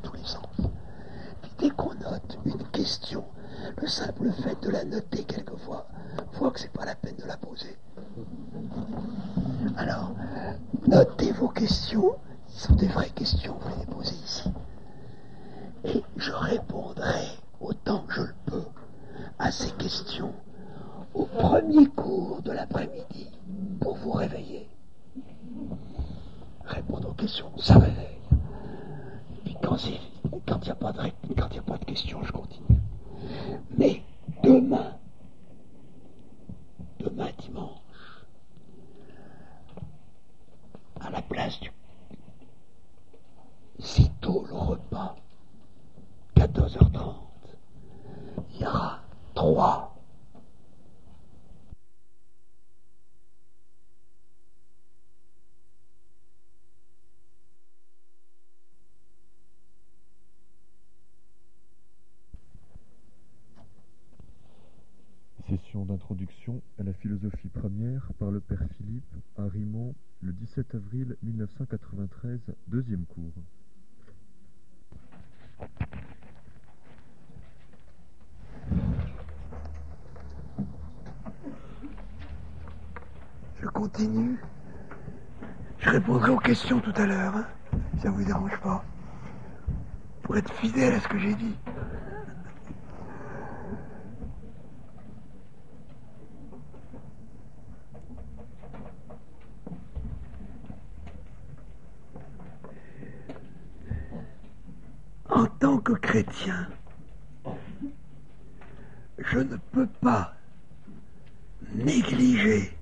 tous les sens. Puis dès qu'on note une question, le simple fait de la noter quelquefois, voit que c'est pas la peine de la poser. Alors, notez vos questions, ce sont des vraies questions, vous les posez ici. Et je répondrai autant que je le peux à ces questions au premier cours de l'après-midi pour vous réveiller. Répondre aux questions, ça réveille. Puis quand il n'y a pas de questions, je continue. Mais demain dimanche, à la place du sitôt le repas, 14h30, il y aura 3. Session d'introduction à la philosophie première par le père Philippe à Rimont le 17 avril 1993, deuxième cours. Je continue. Je répondrai aux questions tout à l'heure, hein, si ça ne vous dérange pas. Pour être fidèle à ce que j'ai dit. En tant que chrétien, je ne peux pas négliger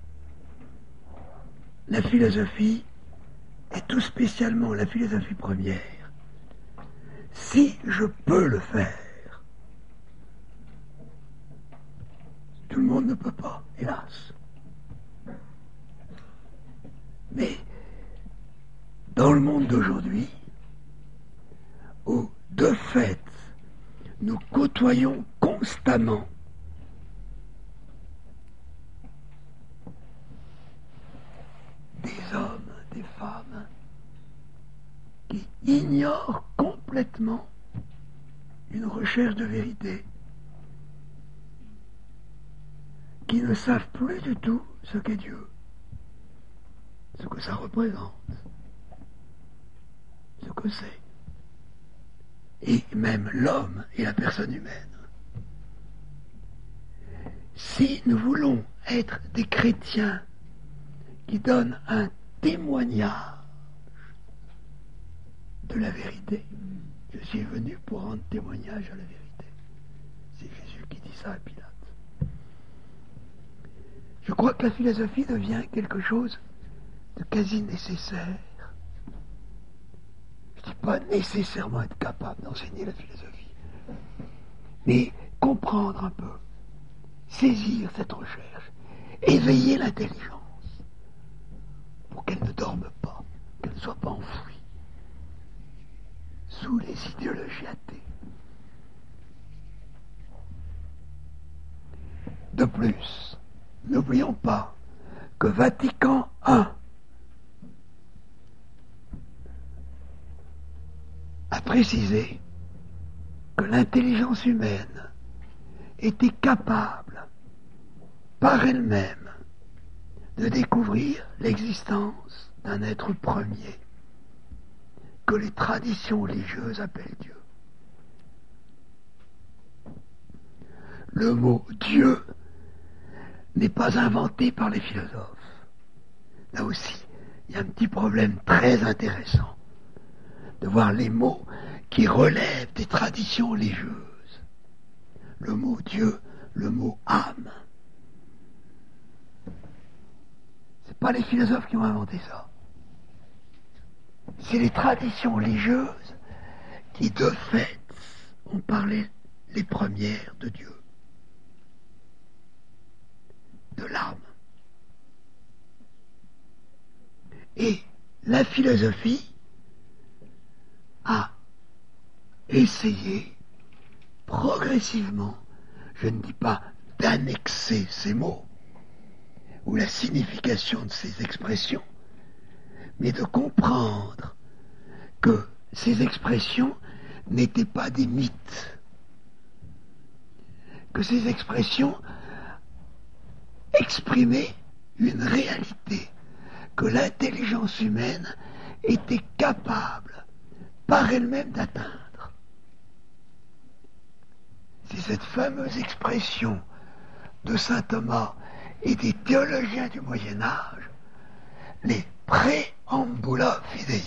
la philosophie, et tout spécialement la philosophie première, si je peux le faire. Tout le monde ne peut pas, hélas. Mais dans le monde d'aujourd'hui, où de fait nous côtoyons constamment des hommes, des femmes qui ignorent complètement une recherche de vérité, qui ne savent plus du tout ce qu'est Dieu, ce que ça représente, ce que c'est, et même l'homme et la personne humaine. Si nous voulons être des chrétiens qui donnent un témoignage de la vérité, je suis venu pour rendre témoignage à la vérité. C'est Jésus qui dit ça à Pilate. Je crois que la philosophie devient quelque chose de quasi nécessaire. Je ne dis pas nécessairement être capable d'enseigner la philosophie, mais comprendre un peu, saisir cette recherche, éveiller l'intelligence pour qu'elle ne dorme pas, qu'elle ne soit pas enfouie sous les idéologies athées. De plus, n'oublions pas que Vatican I a précisé que l'intelligence humaine était capable, par elle-même, de découvrir l'existence d'un être premier, que les traditions religieuses appellent Dieu. Le mot Dieu n'est pas inventé par les philosophes. Là aussi, il y a un petit problème très intéressant de voir les mots qui relèvent des traditions religieuses. Le mot Dieu, le mot âme. C'est pas les philosophes qui ont inventé ça. C'est les traditions religieuses qui, de fait, ont parlé les premières de Dieu, de l'âme. Et la philosophie a essayé progressivement, je ne dis pas d'annexer ces mots ou la signification de ces expressions, mais de comprendre que ces expressions n'étaient pas des mythes, que ces expressions exprimaient une réalité que l'intelligence humaine était capable par elle-même d'atteindre. C'est cette fameuse expression de saint Thomas et des théologiens du Moyen-Âge, les préambula fidei.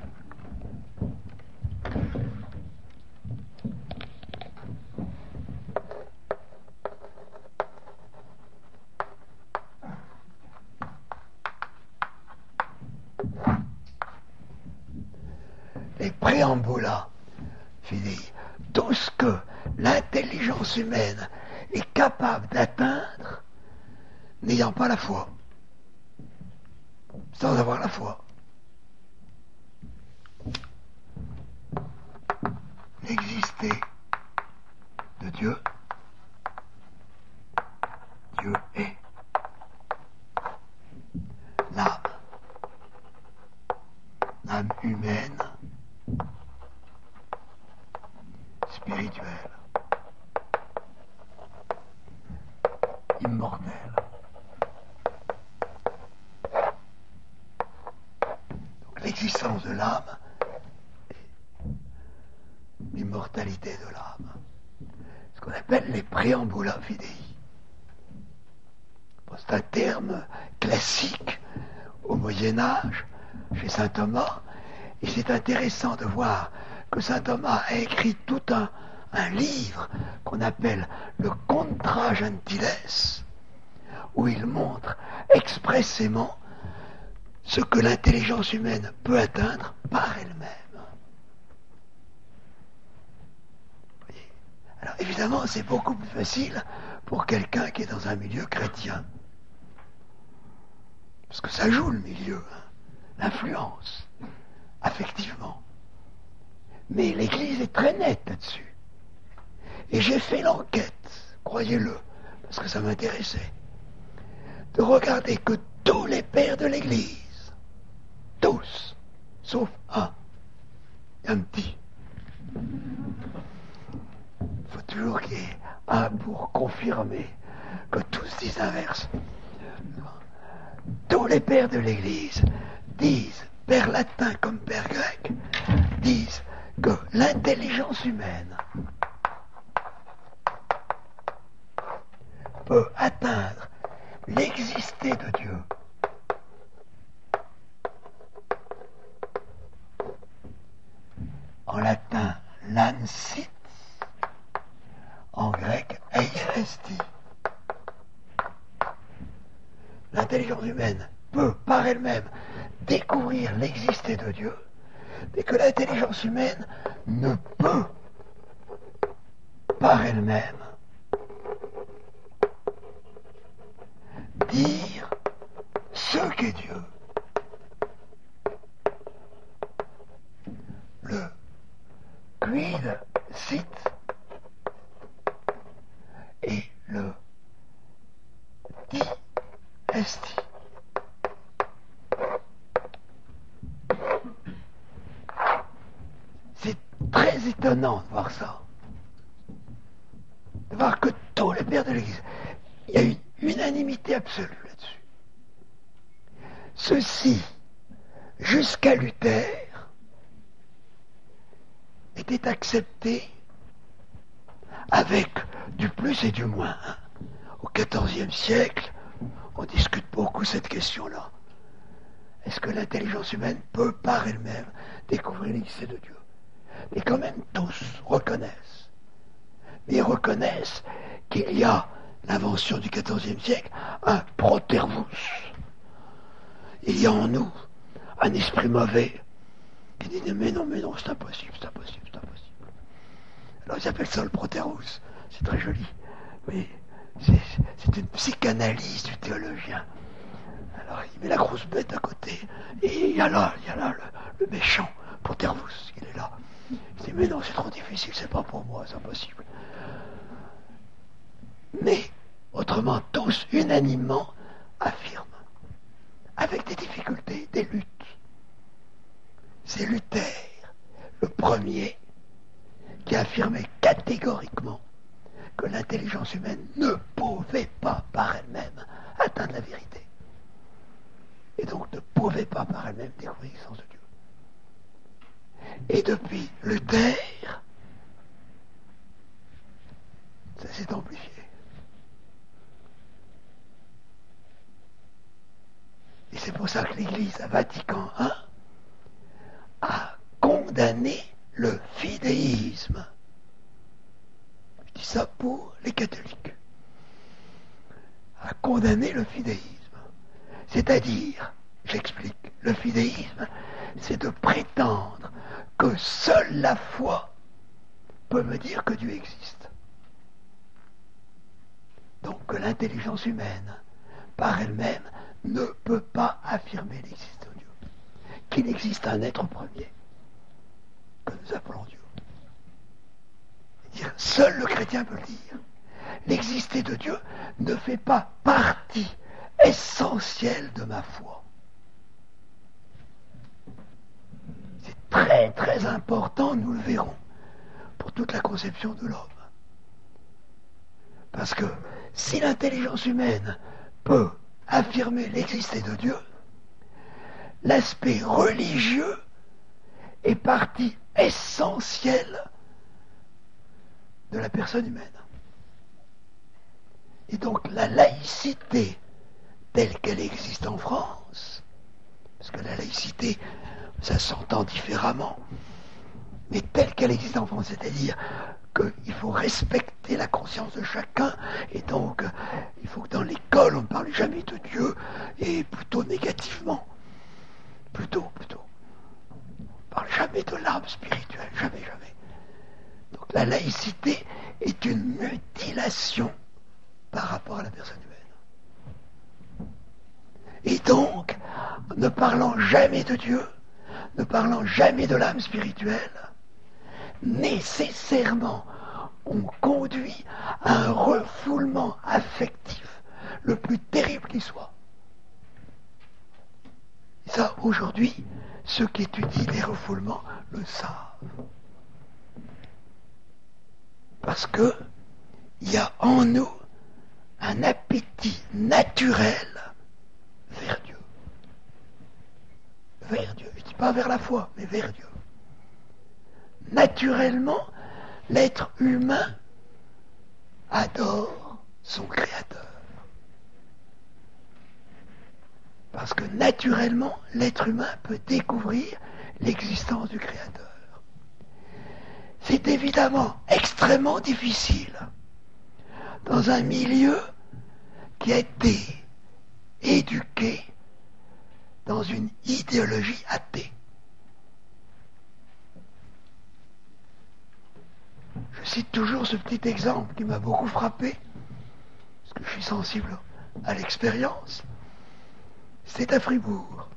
Les préambula fidei, tout ce que l'intelligence humaine est capable d'atteindre n'ayant pas la foi, sans avoir la foi. L'exister de Dieu, Dieu est l'âme humaine, spirituelle, immortelle. Donc l'existence de l'âme, l'immortalité de l'âme, ce qu'on appelle les préambula fidei. C'est un terme classique au Moyen-Âge, chez saint Thomas, et c'est intéressant de voir que saint Thomas a écrit tout un livre qu'on appelle le Contra Gentiles, où il montre expressément ce que l'intelligence humaine peut atteindre par elle-même. Alors évidemment, c'est beaucoup plus facile pour quelqu'un qui est dans un milieu chrétien. Parce que ça joue le milieu, l'influence, affectivement. Mais l'Église est très nette là-dessus. Et j'ai fait l'enquête, croyez-le, parce que ça m'intéressait, de regarder que tous les pères de l'Église, tous, sauf un petit, il faut toujours qu'il y ait un pour confirmer que tous disent l'inverse. Tous les pères de l'Église disent, père latin comme père grec, disent que l'intelligence humaine peut atteindre l'exister de Dieu en latin lansit, en grec eiesti. L'intelligence humaine peut par elle-même découvrir l'exister de Dieu, mais que l'intelligence humaine ne peut par elle-même dire ce qu'est Dieu. Le quid sit et le di esti. C'est très étonnant de voir ça. De voir que tous les pères de l'Église, il y a une unanimité absolue là-dessus. Ceci, jusqu'à Luther, était accepté avec du plus et du moins. Au XIVe siècle, on discute beaucoup cette question-là. Est-ce que l'intelligence humaine peut par elle-même découvrir l'existence de Dieu? Mais quand même tous reconnaissent. Mais ils reconnaissent qu'il y a l'invention du XIVe siècle, un protervus. Il y a en nous un esprit mauvais qui dit mais non, c'est impossible. Alors ils appellent ça le protervus. C'est très joli. Oui, c'est une psychanalyse du théologien. Alors il met la grosse bête à côté, et il y a là le méchant protervus, il est là. Il dit mais non, c'est trop difficile, c'est pas pour moi, c'est impossible. Mais, autrement, tous unanimement affirment, avec des difficultés, des luttes. C'est Luther, le premier, qui affirmait catégoriquement que l'intelligence humaine ne pouvait pas par elle-même atteindre la vérité. Et donc ne pouvait pas par elle-même découvrir l'existence de Dieu. Et depuis Luther, ça s'est amplifié. Et c'est pour ça que l'Église à Vatican I a condamné le fidéisme. Je dis ça pour les catholiques. A condamné le fidéisme. C'est-à-dire, j'explique, le fidéisme, c'est de prétendre que seule la foi peut me dire que Dieu existe. Donc que l'intelligence humaine, par elle-même, ne peut pas affirmer l'existence de Dieu. Qu'il existe un être premier, que nous appelons Dieu. C'est-à-dire, seul le chrétien peut le dire. L'exister de Dieu ne fait pas partie essentielle de ma foi. C'est très très important, nous le verrons, pour toute la conception de l'homme. Parce que si l'intelligence humaine peut affirmer l'existence de Dieu, l'aspect religieux est partie essentielle de la personne humaine. Et donc la laïcité telle qu'elle existe en France, parce que la laïcité, ça s'entend différemment, mais telle qu'elle existe en France, c'est-à-dire qu'il faut respecter la conscience de chacun, et donc il faut que dans l'école on ne parle jamais de Dieu, et plutôt négativement. Plutôt. On ne parle jamais de l'âme spirituelle, jamais. Donc la laïcité est une mutilation par rapport à la personne humaine. Et donc, ne parlant jamais de Dieu, ne parlant jamais de l'âme spirituelle, nécessairement, on conduit à un refoulement affectif le plus terrible qui soit. Et ça, aujourd'hui, ceux qui étudient les refoulements le savent. Parce que il y a en nous un appétit naturel vers Dieu. Vers Dieu. Je ne dis pas vers la foi, mais vers Dieu. Naturellement, l'être humain adore son Créateur. Parce que naturellement, l'être humain peut découvrir l'existence du Créateur. C'est évidemment extrêmement difficile dans un milieu qui a été éduqué dans une idéologie athée. Je cite toujours ce petit exemple qui m'a beaucoup frappé, parce que je suis sensible à l'expérience. C'est à Fribourg.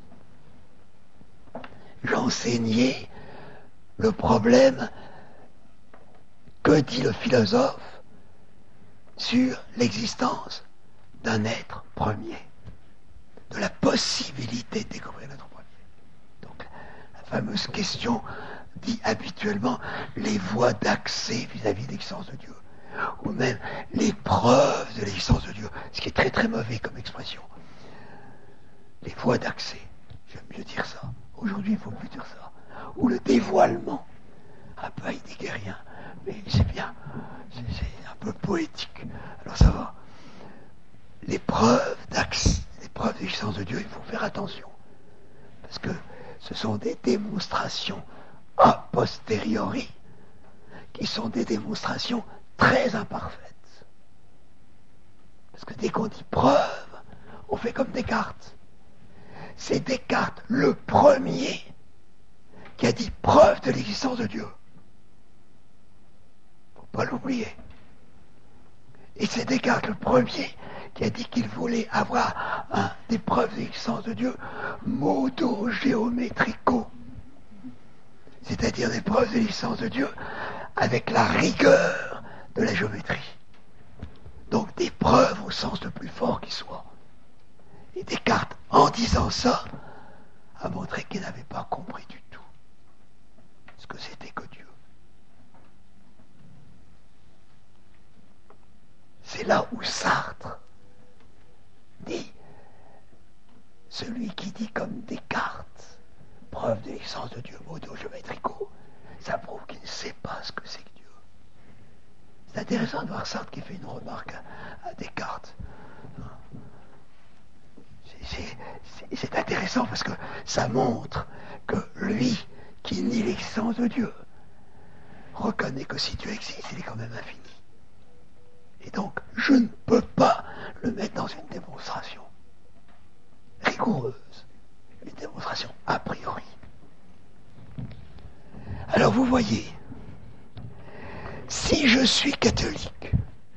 J'enseignais le problème que dit le philosophe sur l'existence d'un être premier, de la possibilité de découvrir l'être premier. Donc, la fameuse question dit habituellement les voies d'accès vis-à-vis de l'existence de Dieu, ou même les preuves de l'existence de Dieu, ce qui est très très mauvais comme expression. Les voies d'accès, j'aime mieux dire ça. Aujourd'hui, il ne faut plus dire ça. Ou le dévoilement, un peu heideggerien, mais c'est bien, c'est un peu poétique, alors ça va. Les preuves d'accès, les preuves de l'existence de Dieu, il faut faire attention, parce que ce sont des démonstrations a posteriori, qui sont des démonstrations très imparfaites. Parce que dès qu'on dit preuve, on fait comme Descartes. C'est Descartes le premier qui a dit preuve de l'existence de Dieu. Faut pas l'oublier. Et c'est Descartes le premier qui a dit qu'il voulait avoir des preuves de l'existence de Dieu modo-géométrico, c'est-à-dire des preuves de l'existence de Dieu avec la rigueur de la géométrie. Donc des preuves au sens le plus fort qui soit. Et Descartes, en disant ça, a montré qu'il n'avait pas compris du tout ce que c'était que Dieu. là où Sartre dit, celui qui dit comme Descartes, preuve de l'existence de Dieu, modo géométrico, ça prouve qu'il ne sait pas ce que c'est que Dieu. C'est intéressant de voir Sartre qui fait une remarque à Descartes. C'est intéressant parce que ça montre que lui, qui nie l'existence de Dieu, reconnaît que si Dieu existe, il est quand même infini. Et donc, je ne peux pas le mettre dans une démonstration rigoureuse, une démonstration a priori. Alors vous voyez, si je suis catholique,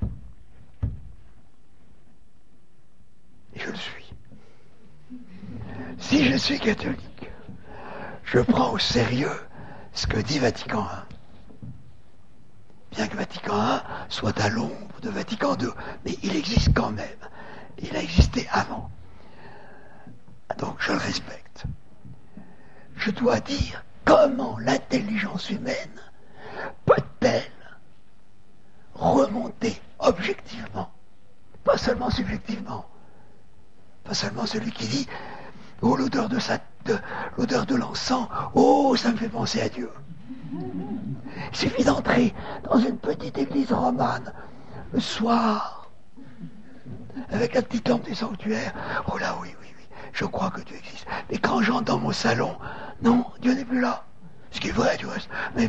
et je le suis, si je suis catholique, je prends au sérieux ce que dit Vatican I. Bien que Vatican I soit à l'ombre de Vatican II, mais il existe quand même. Il a existé avant. Donc je le respecte. Je dois dire comment l'intelligence humaine peut-elle remonter objectivement, pas seulement subjectivement, pas seulement celui qui dit oh l'odeur l'odeur de l'encens, oh ça me fait penser à Dieu. Il suffit d'entrer dans une petite église romane le soir avec la petite lampe des sanctuaires. Oh là oui, je crois que Dieu existe. Mais quand j'entre dans mon salon, non, Dieu n'est plus là. Ce qui est vrai du reste. Mais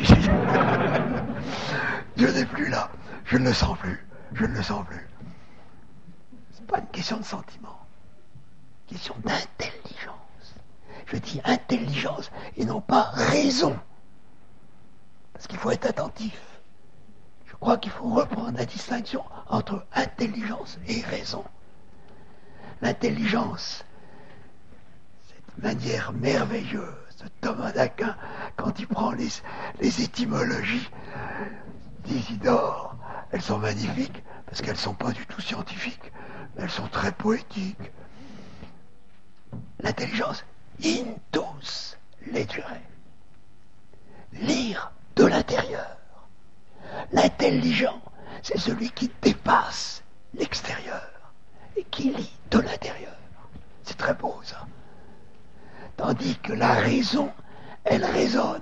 Dieu n'est plus là. Je ne le sens plus. Je ne le sens plus. C'est pas une question de sentiment. Une question d'intelligence. Je dis intelligence et non pas raison. Parce qu'il faut être attentif. Je crois qu'il faut reprendre la distinction entre intelligence et raison. L'intelligence, cette manière merveilleuse de Thomas d'Aquin, quand il prend les étymologies d'Isidore, elles sont magnifiques, parce qu'elles ne sont pas du tout scientifiques, mais elles sont très poétiques. L'intelligence, intus lecere. Lire de l'intérieur. L'intelligent, c'est celui qui dépasse l'extérieur et qui lit de l'intérieur. C'est très beau ça. Tandis que la raison, elle raisonne.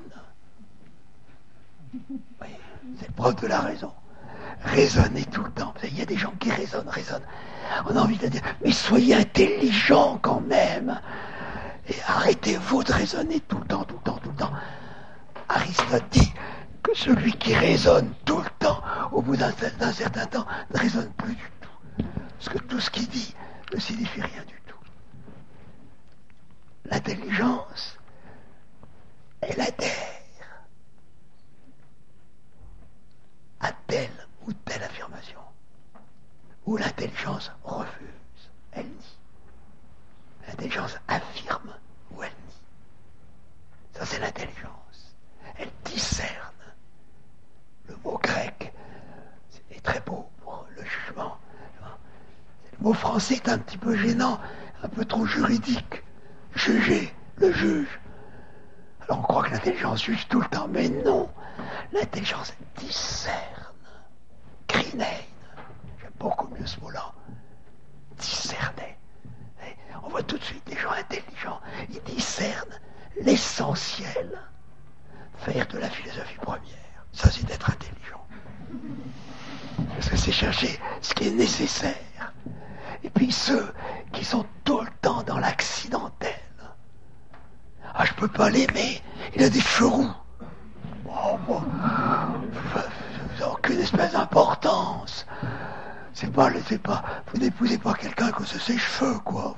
Oui, c'est le prof de la raison. Raisonner tout le temps. Il y a des gens qui raisonnent. On a envie de dire, mais soyez intelligents quand même. Et arrêtez-vous de raisonner tout le temps. Aristote dit que celui qui raisonne tout le temps, au bout d'un certain temps, ne raisonne plus du tout. Parce que tout ce qu'il dit ne signifie rien du tout. L'intelligence, elle adhère à telle ou telle affirmation. Ou l'intelligence refuse, elle nie. L'intelligence affirme ou elle nie. Ça, c'est l'intelligence. Elle discerne. Le mot grec est très beau pour le jugement. Le mot français est un petit peu gênant, un peu trop juridique. Juger, le juge. Alors on croit que l'intelligence juge tout le temps, mais non. L'intelligence discerne. Krinein. J'aime beaucoup mieux ce mot-là. Discerner. On voit tout de suite des gens intelligents. Ils discernent l'essentiel. Faire de la philosophie première, ça c'est d'être intelligent. Parce que c'est chercher ce qui est nécessaire. Et puis ceux qui sont tout le temps dans l'accidentel. Ah, je peux pas l'aimer, il a des cheveux roux. Oh, bon, ça n'a aucune espèce d'importance. Vous n'épousez pas quelqu'un à cause de ses cheveux, quoi.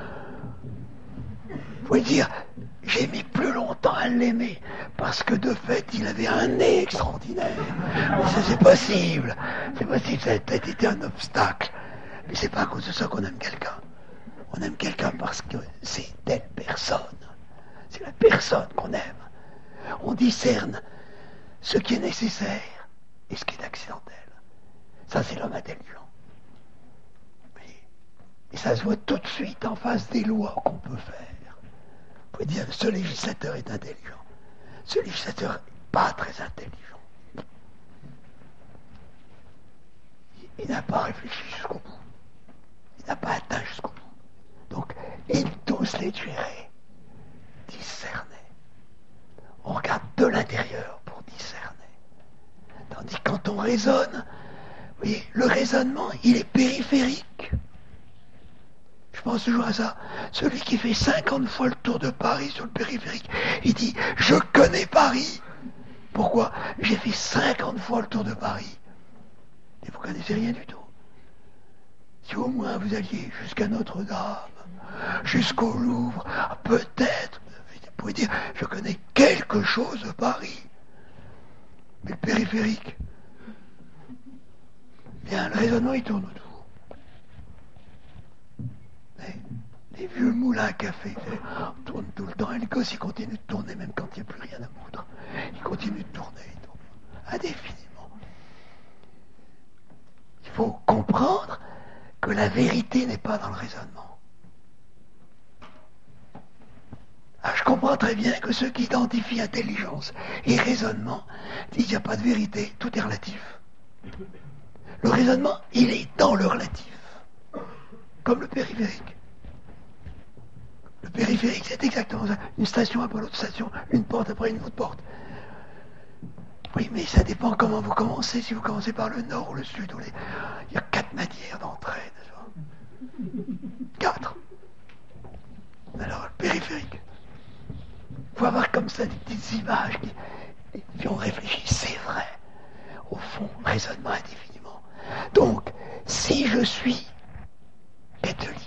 Vous pouvez dire, j'ai mis plus longtemps à l'aimer, parce que de fait, il avait un nez extraordinaire. Mais ça, c'est possible. C'est possible, ça a peut-être été un obstacle. Mais c'est pas à cause de ça qu'on aime quelqu'un. On aime quelqu'un parce que c'est telle personne. C'est la personne qu'on aime. On discerne ce qui est nécessaire et ce qui est accidentel. Ça, c'est l'homme intelligent. Et ça se voit tout de suite en face des lois qu'on peut faire. Vous pouvez dire, ce législateur est intelligent. Ce législateur n'est pas très intelligent. il n'a pas réfléchi jusqu'au bout. Il n'a pas atteint jusqu'au bout. Donc, ictus legere, discerner. On regarde de l'intérieur pour discerner. Tandis que quand on raisonne, vous voyez, le raisonnement, il est périphérique. Je pense toujours à ça. Celui qui fait 50 fois le tour de Paris sur le périphérique, il dit « Je connais Paris ». Pourquoi? J'ai fait 50 fois le tour de Paris. Et vous ne connaissez rien du tout. Si au moins vous alliez jusqu'à Notre-Dame, jusqu'au Louvre, peut-être, vous pouvez dire « Je connais quelque chose de Paris ». Mais le périphérique, bien, le raisonnement, il tourne autour. Les vieux moulins à café, tournent tout le temps, et les gosses, ils continuent de tourner, même quand il n'y a plus rien à moudre. Ils continuent de tourner, indéfiniment. Il faut comprendre que la vérité n'est pas dans le raisonnement. Ah, je comprends très bien que ceux qui identifient intelligence et raisonnement disent qu'il n'y a pas de vérité, tout est relatif. Le raisonnement, il est dans le relatif, comme le périphérique. Le périphérique, c'est exactement ça. Une station après l'autre station, une porte après une autre porte. Oui, mais ça dépend comment vous commencez. Si vous commencez par le nord ou le sud, il y a 4 manières d'entrer. 4. Alors, le périphérique. Il faut avoir comme ça des petites images. Et puis on réfléchit, c'est vrai. Au fond, raisonnement indéfiniment. Donc, si je suis catholique,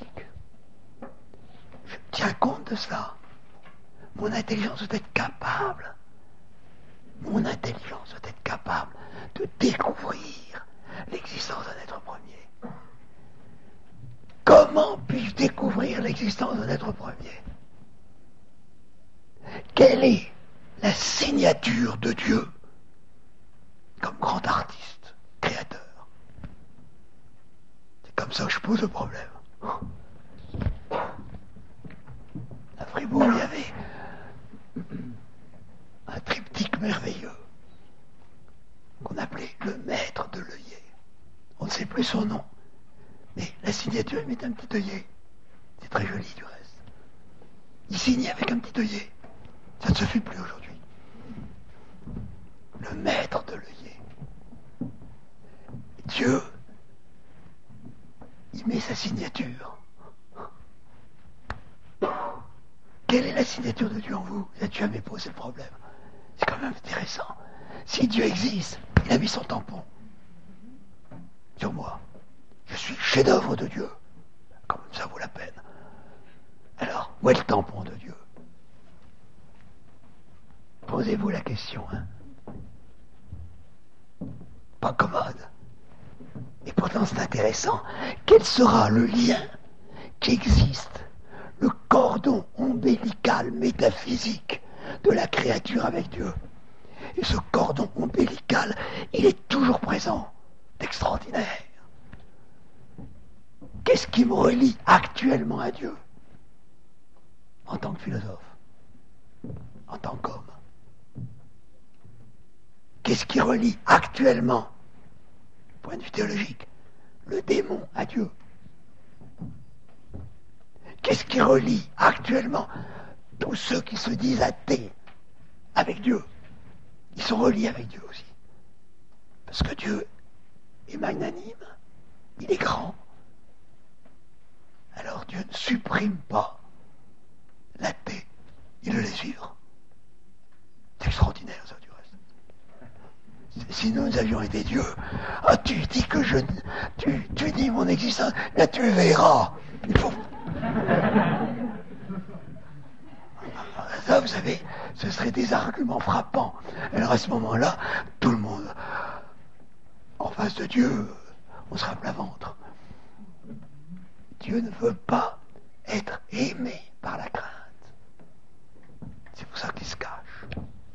je tiens compte de cela. Mon intelligence doit être capable. Mon intelligence doit être capable de découvrir l'existence d'un être premier. Comment puis-je découvrir l'existence d'un être premier? Quelle est la signature de Dieu comme grand artiste, créateur? C'est comme ça que je pose le problème. À Fribourg, il y avait un triptyque merveilleux qu'on appelait le maître de l'œillet. On ne sait plus son nom, mais la signature, il met un petit œillet. C'est très joli du reste. Il signait avec un petit œillet. Ça ne se fait plus aujourd'hui. Le maître de l'œillet. Dieu, il met sa signature. Quelle est la signature de Dieu en vous? Vous n'avez jamais posé le problème. C'est quand même intéressant. Si Dieu existe, il a mis son tampon sur moi. Je suis chef-d'œuvre de Dieu. Comme ça vaut la peine. Alors, où est le tampon de Dieu? Posez-vous la question, hein. Pas commode. Et pourtant c'est intéressant. Quel sera le lien qui existe, le cordon ombilical métaphysique de la créature avec Dieu? Et ce cordon ombilical, il est toujours présent. C'est extraordinaire. Qu'est-ce qui me relie actuellement à Dieu? En tant que philosophe, en tant qu'homme. Qu'est-ce qui relie actuellement, point de vue théologique, le démon à Dieu? Qu'est-ce qui relie actuellement tous ceux qui se disent athées avec Dieu? Ils sont reliés avec Dieu aussi. Parce que Dieu est magnanime, il est grand. Alors Dieu ne supprime pas l'athée, il le laisse vivre. C'est extraordinaire ça, du reste. Si nous avions été Dieu, ah, tu dis que tu dis mon existence, là tu verras. Il faut... Ça, vous savez, ce seraient des arguments frappants. Alors à ce moment-là, tout le monde, en face de Dieu, on se à plat ventre. Dieu ne veut pas être aimé par la crainte. C'est pour ça qu'il se cache.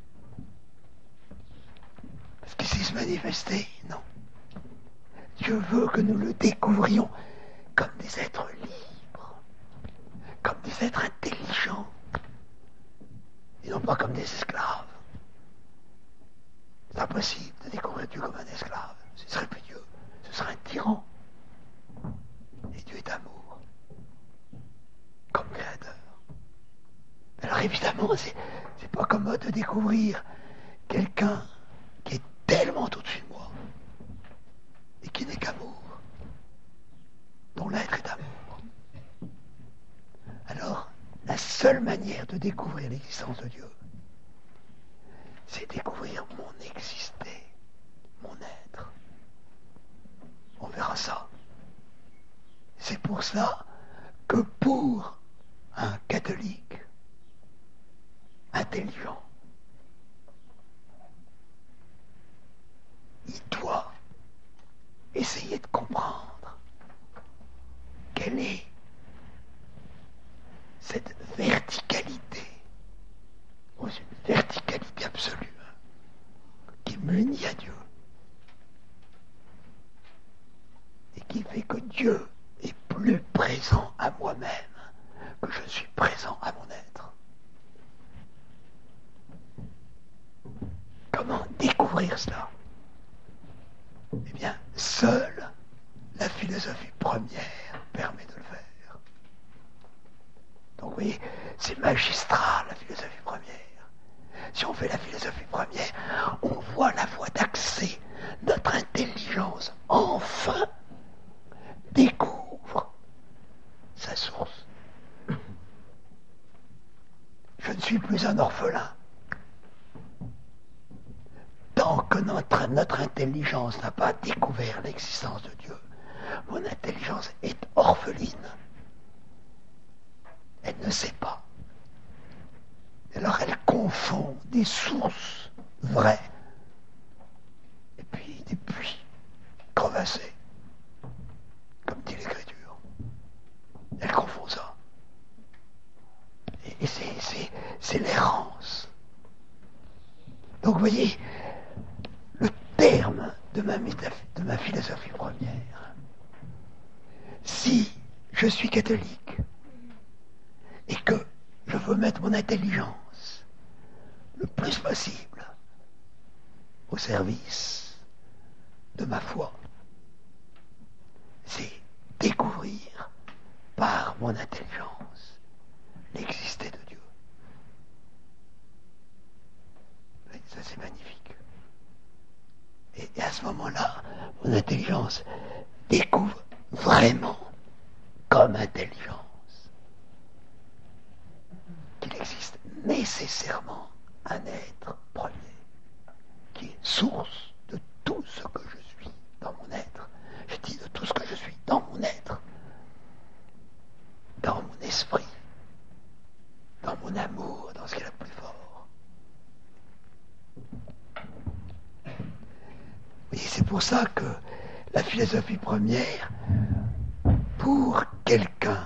Parce qu'il sait se manifester, non. Dieu veut que nous le découvrions comme des êtres libres, comme des êtres intelligents, et non pas comme des esclaves. C'est impossible de découvrir Dieu comme un esclave. Ce serait plus Dieu, ce serait un tyran. Et Dieu est amour, comme créateur. Alors évidemment, c'est pas commode de découvrir quelqu'un qui est tellement au-dessus de moi et qui n'est qu'amour, dont l'être est amour. Alors, la seule manière de découvrir l'existence de Dieu, c'est découvrir mon exister, mon être. On verra ça. C'est pour cela que pour un catholique intelligent, il doit essayer de comprendre quelle est cette verticalité, une verticalité absolue, qui m'unit à Dieu et qui fait que Dieu est plus présent à moi-même que je suis présent à mon être. Comment découvrir cela? Eh bien, seule la philosophie première permet de le faire. Donc vous voyez, c'est magistral la philosophie première. Si on fait la philosophie première, on voit la voie d'accès. Notre intelligence, enfin, découvre sa source. Je ne suis plus un orphelin. Tant que notre intelligence n'a pas découvert l'existence de Dieu, mon intelligence est orpheline. Elle ne sait pas. Alors elle confond des sources vraies et puis des puits crevassés, comme dit l'Écriture. Elle confond ça. Et c'est l'errance. Donc vous voyez, le terme de ma philosophie première, si je suis catholique et que je veux mettre mon intelligence le plus possible au service de ma foi, c'est découvrir par mon intelligence l'existence de Dieu. Ça, c'est magnifique. Et à ce moment-là, mon intelligence découvre vraiment, comme intelligence, qu'il existe nécessairement un être premier, qui est source de tout ce que je suis dans mon être. Je dis de tout ce que je suis dans mon être, dans mon esprit, dans mon amour, dans ce qui est le plus fort. Et c'est pour ça que la philosophie première, pour quelqu'un,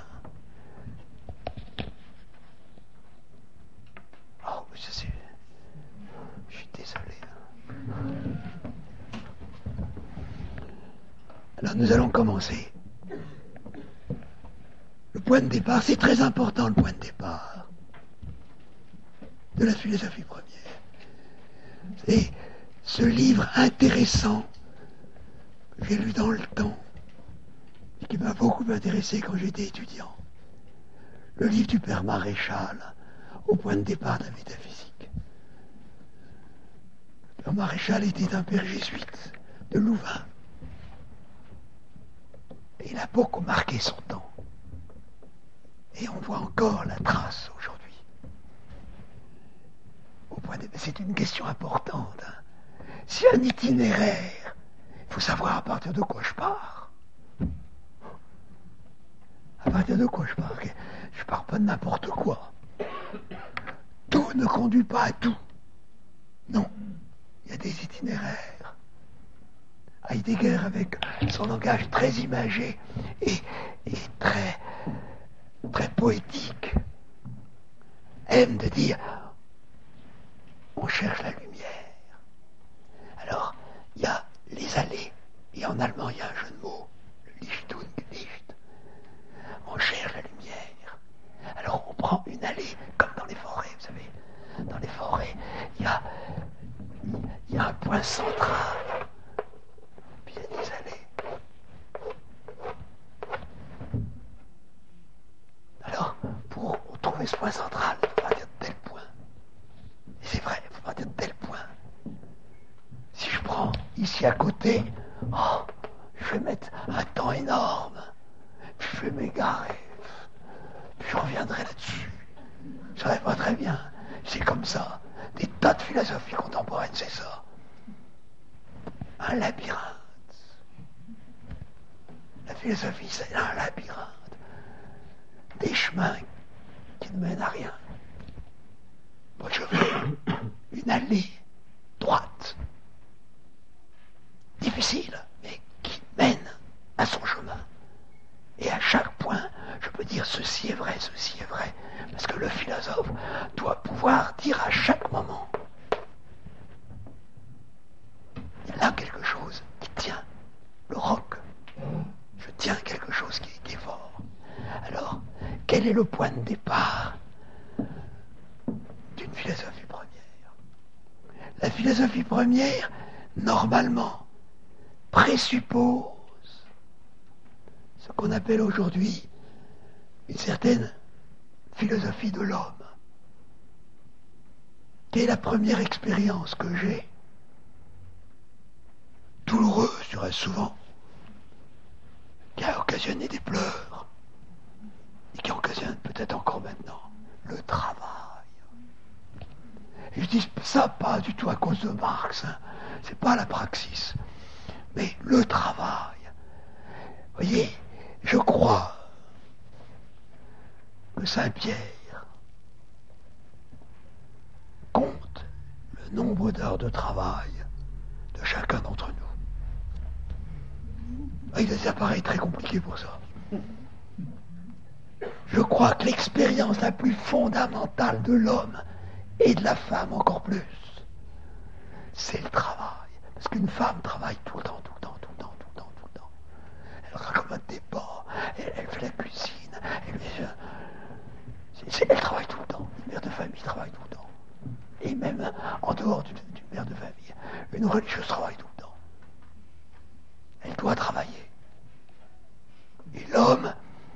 je suis désolé. Alors nous allons commencer. Le point de départ, c'est très important, le point de départ de la philosophie première. C'est ce livre intéressant que j'ai lu dans le temps et qui m'a beaucoup intéressé quand j'étais étudiant. Le livre du père Maréchal, au point de départ de la métaphysique. Le père Maréchal était un père jésuite de Louvain. Et il a beaucoup marqué son temps. Et on voit encore la trace aujourd'hui. C'est une question importante. Hein. Si un itinéraire, il faut savoir à partir de quoi je pars. À partir de quoi je pars. Je pars pas de n'importe quoi. Tout ne conduit pas à tout. Non. Il y a des itinéraires. Heidegger, avec son langage très imagé et très, très poétique, aime de dire on cherche la lumière. Alors, il y a les allées, et en allemand il y a un jeu de mots, le Licht und Licht. On cherche la lumière. Alors on prend une allée, comme dans les forêts, vous savez. Dans les forêts, il y a un point central, puis il y a des allées. point central, il ne faut pas dire tel point. Et c'est vrai, il ne faut pas dire tel point. Si je prends ici à côté, je vais mettre un temps énorme, puis je vais m'égarer, puis je reviendrai là-dessus. Je ne saurais pas très bien. C'est comme ça. Des tas de philosophies contemporaines, c'est ça. Un labyrinthe. La philosophie, c'est un labyrinthe. Des chemins qui ne mènent à rien. Moi, je veux une allée droite. Difficile, mais qui mène à son chemin. Et à chaque point, je peux dire ceci est vrai, ceci est vrai. Parce que le philosophe doit pouvoir dire à chaque moment, il y a là quelque chose qui tient, le roc. Je tiens quelque chose qui est fort. Alors, quel est le point de départ d'une philosophie première? La philosophie première, normalement, présuppose ce qu'on appelle aujourd'hui une certaine philosophie de l'homme. Quelle est la première expérience que j'ai, douloureuse, je dirais souvent, qui a occasionné des pleurs, et qui occasionne peut-être encore maintenant le travail. Et je dis ça pas du tout à cause de Marx, c'est pas la praxis, mais le travail. Vous voyez, je crois que Saint-Pierre compte le nombre d'heures de travail de chacun d'entre nous. Il y a des appareils très compliqués pour ça. Je crois que l'expérience la plus fondamentale de l'homme et de la femme encore plus, c'est le travail. Parce qu'une femme travaille tout le temps, tout le temps, tout le temps, tout le temps, tout le temps. Elle raccommode des bas, elle fait la cuisine, elle travaille tout le temps. Une mère de famille travaille tout le temps. Et même en dehors d'une mère de famille, une religieuse travaille tout le temps. Elle doit travailler. Et l'homme,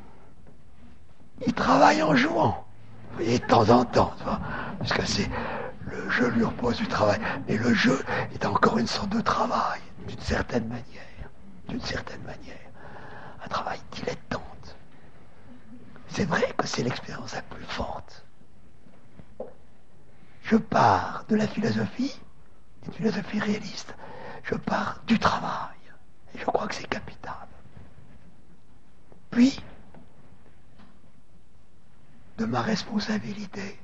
il travaille en jouant. Vous voyez, de temps en temps, tu vois, parce que le jeu lui repose du travail. Mais le jeu est encore une sorte de travail, d'une certaine manière. D'une certaine manière. Un travail dilettante. C'est vrai que c'est l'expérience la plus forte. Je pars de la philosophie, d'une philosophie réaliste. Je pars du travail. Et je crois que c'est capital. Puis, de ma responsabilité,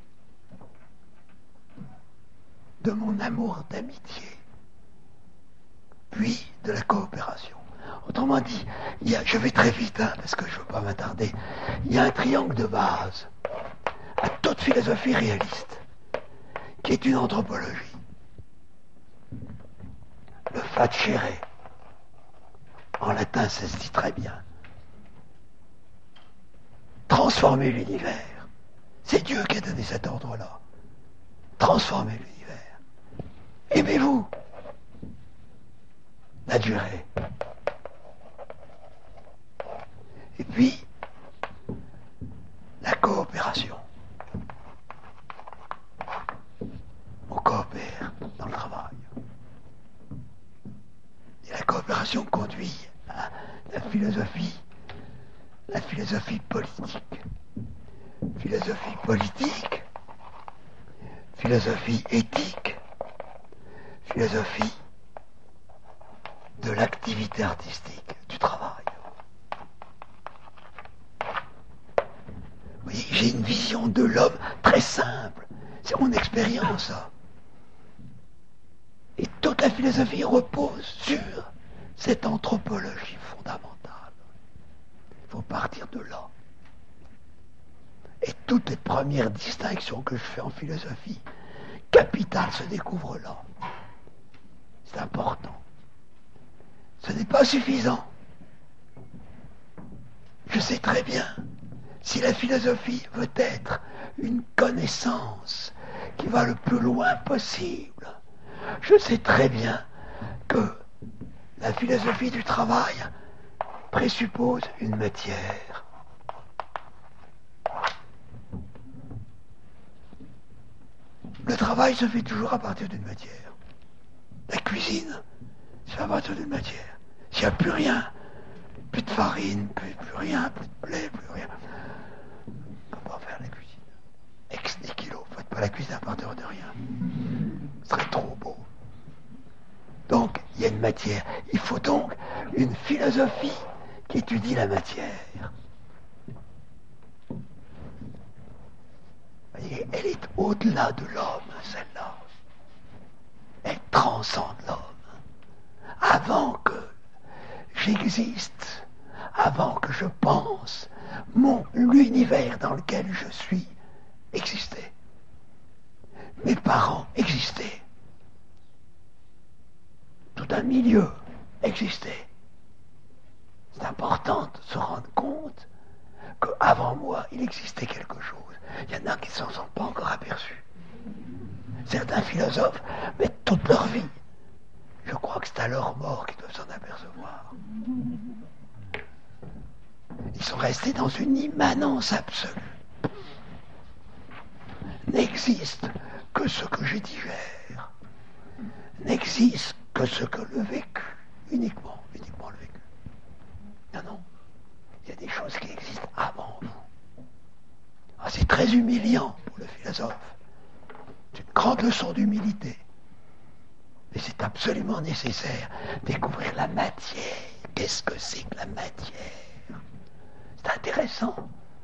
de mon amour d'amitié, puis de la coopération. Autrement dit, je vais très vite, parce que je ne veux pas m'attarder, il y a un triangle de base à toute philosophie réaliste, qui est une anthropologie. Le facere, en latin ça se dit très bien. Transformer l'univers. C'est Dieu qui a donné cet ordre-là. Transformer l'univers. Aimez-vous. La durée. Et puis, la coopération. On coopère dans le travail. Et la coopération conduit à la philosophie politique. Philosophie politique, philosophie éthique, philosophie de l'activité artistique, du travail. Vous voyez, j'ai une vision de l'homme très simple. C'est mon expérience, ça. Et toute la philosophie repose sur cette anthropologie fondamentale. Il faut partir de là. Et toutes les premières distinctions que je fais en philosophie, capitales, se découvrent là. C'est important. Ce n'est pas suffisant. Je sais très bien, si la philosophie veut être une connaissance qui va le plus loin possible, je sais très bien que la philosophie du travail présuppose une matière. Le travail se fait toujours à partir d'une matière. La cuisine, c'est à partir d'une matière. S'il n'y a plus rien, plus de farine, plus rien, plus de blé, plus rien, on peut pas faire la cuisine. Ex nihilo, faites pas la cuisine à partir de rien. Ce serait trop beau. Donc, il y a une matière. Il faut donc une philosophie qui étudie la matière. Et elle est au-delà de l'homme, celle-là. Elle transcende l'homme. Avant que j'existe, avant que je pense, l'univers dans lequel je suis existait. Mes parents existaient. Tout un milieu existait. C'est important de se rendre compte qu'avant moi, il existait quelque chose. Il y en a qui ne s'en sont pas encore aperçus. Certains philosophes mettent toute leur vie. Je crois que c'est à leur mort qu'ils doivent s'en apercevoir. Ils sont restés dans une immanence absolue. N'existe que ce que je digère. N'existe que ce que le vécu. Uniquement le vécu. Non. Il y a des choses qui existent avant vous. C'est très humiliant pour le philosophe. C'est une grande leçon d'humilité. Et c'est absolument nécessaire de découvrir la matière. Qu'est-ce que c'est que la matière? C'est intéressant.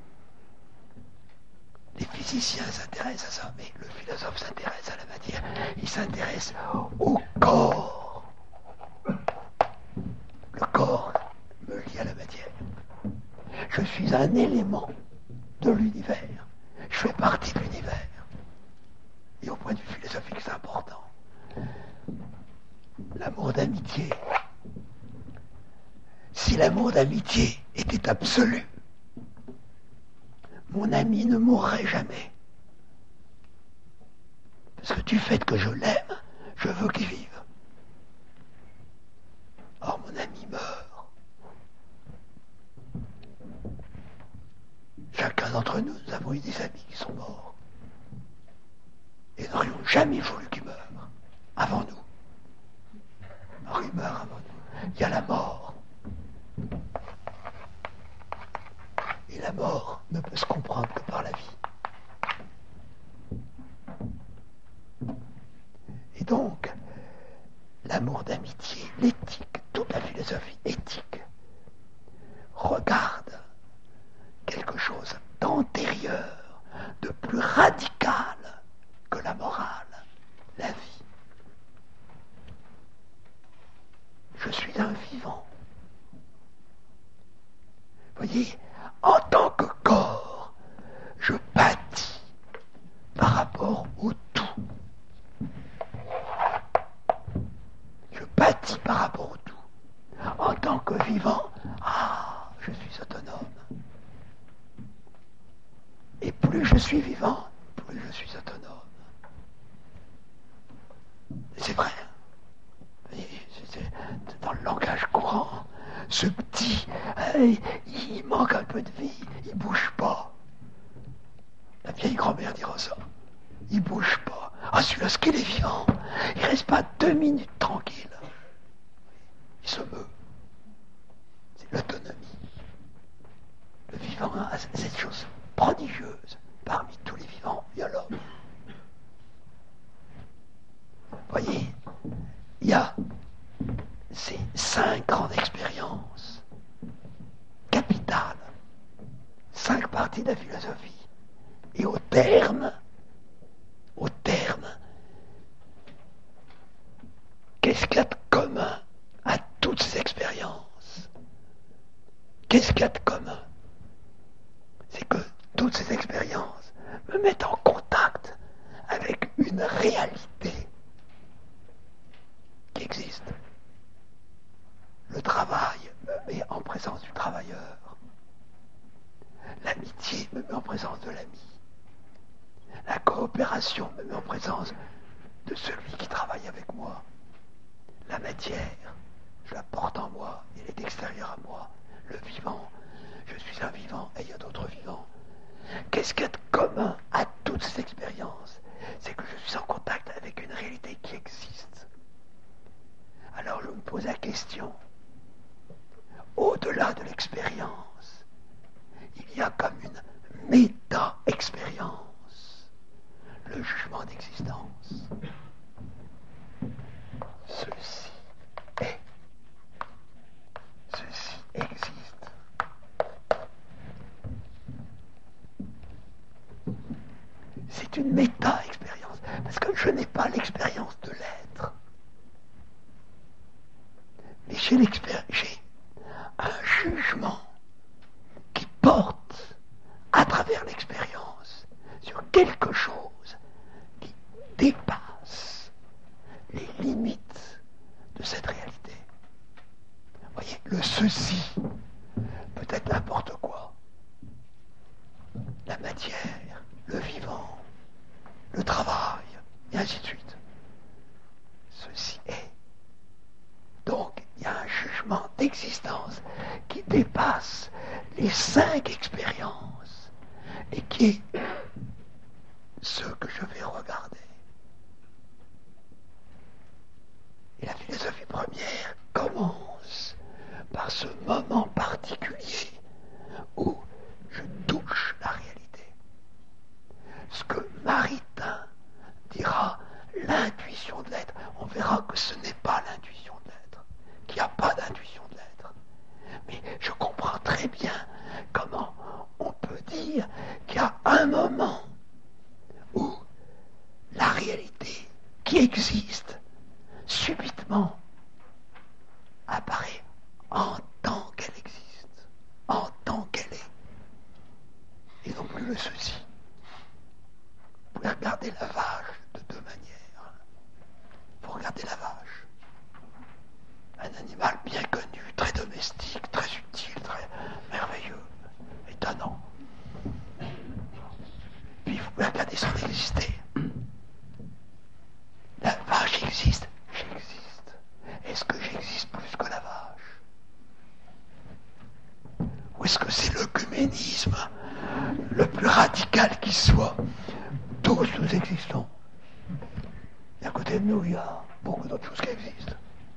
Les physiciens s'intéressent à ça, mais le philosophe s'intéresse à la matière. Il s'intéresse au corps. Le corps me lie à la matière. Je suis un élément de l'univers. Je fais partie de l'univers. Et au point de vue philosophique, c'est important. L'amour d'amitié. Si l'amour d'amitié était absolu, mon ami ne mourrait jamais. Parce que du fait que je l'aime, je veux qu'il vive. Or, mon ami meurt. Chacun d'entre nous, nous avons eu des amis qui sont morts. Et nous n'aurions jamais voulu qu'ils meurent avant nous. Alors ils meurent avant nous. Il y a la mort. Et la mort ne peut se comprendre que par la vie. Et donc, l'amour d'amitié, l'éthique, toute la philosophie éthique, regarde quelque chose d'antérieur, de plus radical que la morale, la vie. Je suis un vivant. Vous voyez, en tant que corps, je pâtis par rapport au tout. Je pâtis par rapport au tout. En tant que vivant, je suis autonome. Et plus je suis vivant, plus je suis autonome. C'est vrai. C'est dans le langage courant. Ce petit, il manque un peu de vie, il bouge pas. La vieille grand-mère dira ça. Il bouge pas. Celui-là, ce qu'il est vivant, il reste pas 2 minutes tranquille. Il se meut. C'est l'autonomie. Le vivant a cette chose prodigieuse. Parmi tous les vivants, il y a l'homme. Vous voyez, il y a ces 5 grandes expériences capitales, 5 parties de la philosophie. Et au terme, qu'est-ce qu'il y a de commun à toutes ces expériences? Qu'est-ce qu'il y a de commun? C'est que toutes ces expériences me mettent en contact avec une réalité qui existe. Le travail me met en présence du travailleur. L'amitié me met en présence de l'ami. La coopération me met en présence de celui qui travaille avec moi. La matière, je la porte en moi, elle est extérieure à moi. Le vivant, je suis un vivant et il y a d'autres vivants. Qu'est-ce qu'il y a de commun à toutes ces expériences? C'est que je suis avec une réalité qui existe. Alors je me pose la question, au-delà de l'expérience, il y a comme une méta-expérience, le jugement d'existence. Ceci est, ceci existe. C'est une méta-expérience, parce que je n'ai pas l'expérience de l'être. Mais j'ai un jugement qui porte à travers l'expérience sur quelque chose qui dépasse les limites de cette réalité. Vous voyez, le ceci peut être n'importe quoi. La matière, le vivant, le travail, et ainsi de suite. Ceci est. Donc, il y a un jugement d'existence qui dépasse les 5 expériences et qui est ce que je vais regarder. Et la philosophie première commence par ce moment particulier où je touche la réalité. Ce que Maritain dira l'intuition de l'être. On verra que ce n'est pas l'intuition de l'être, qu'il n'y a pas d'intuition de l'être. Mais je comprends très bien comment on peut dire qu'il y a un moment où la réalité qui existe subitement apparaît en tant qu'elle existe, en tant qu'elle est, et non plus le ceci. Vous pouvez regarder la vache de 2 manières. Vous regardez la vache, un animal bien connu, très domestique, très utile, très merveilleux, étonnant. Puis vous pouvez regarder son exister. La vache existe, j'existe. Est-ce que j'existe plus que la vache? Ou est-ce que c'est l'œcuménisme le plus radical qui soit? Tous nous existons. Et à côté de nous, il y a beaucoup d'autres choses qui existent.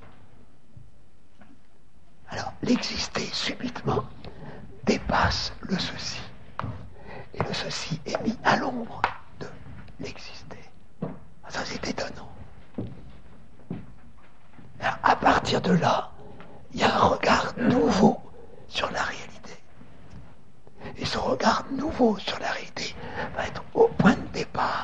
Alors, l'exister subitement dépasse le ceci. Et le ceci est mis à l'ombre de l'exister. Ça, c'est étonnant. Alors, à partir de là, il y a un regard nouveau sur la réalité. Et ce regard nouveau sur la réalité va être au point de départ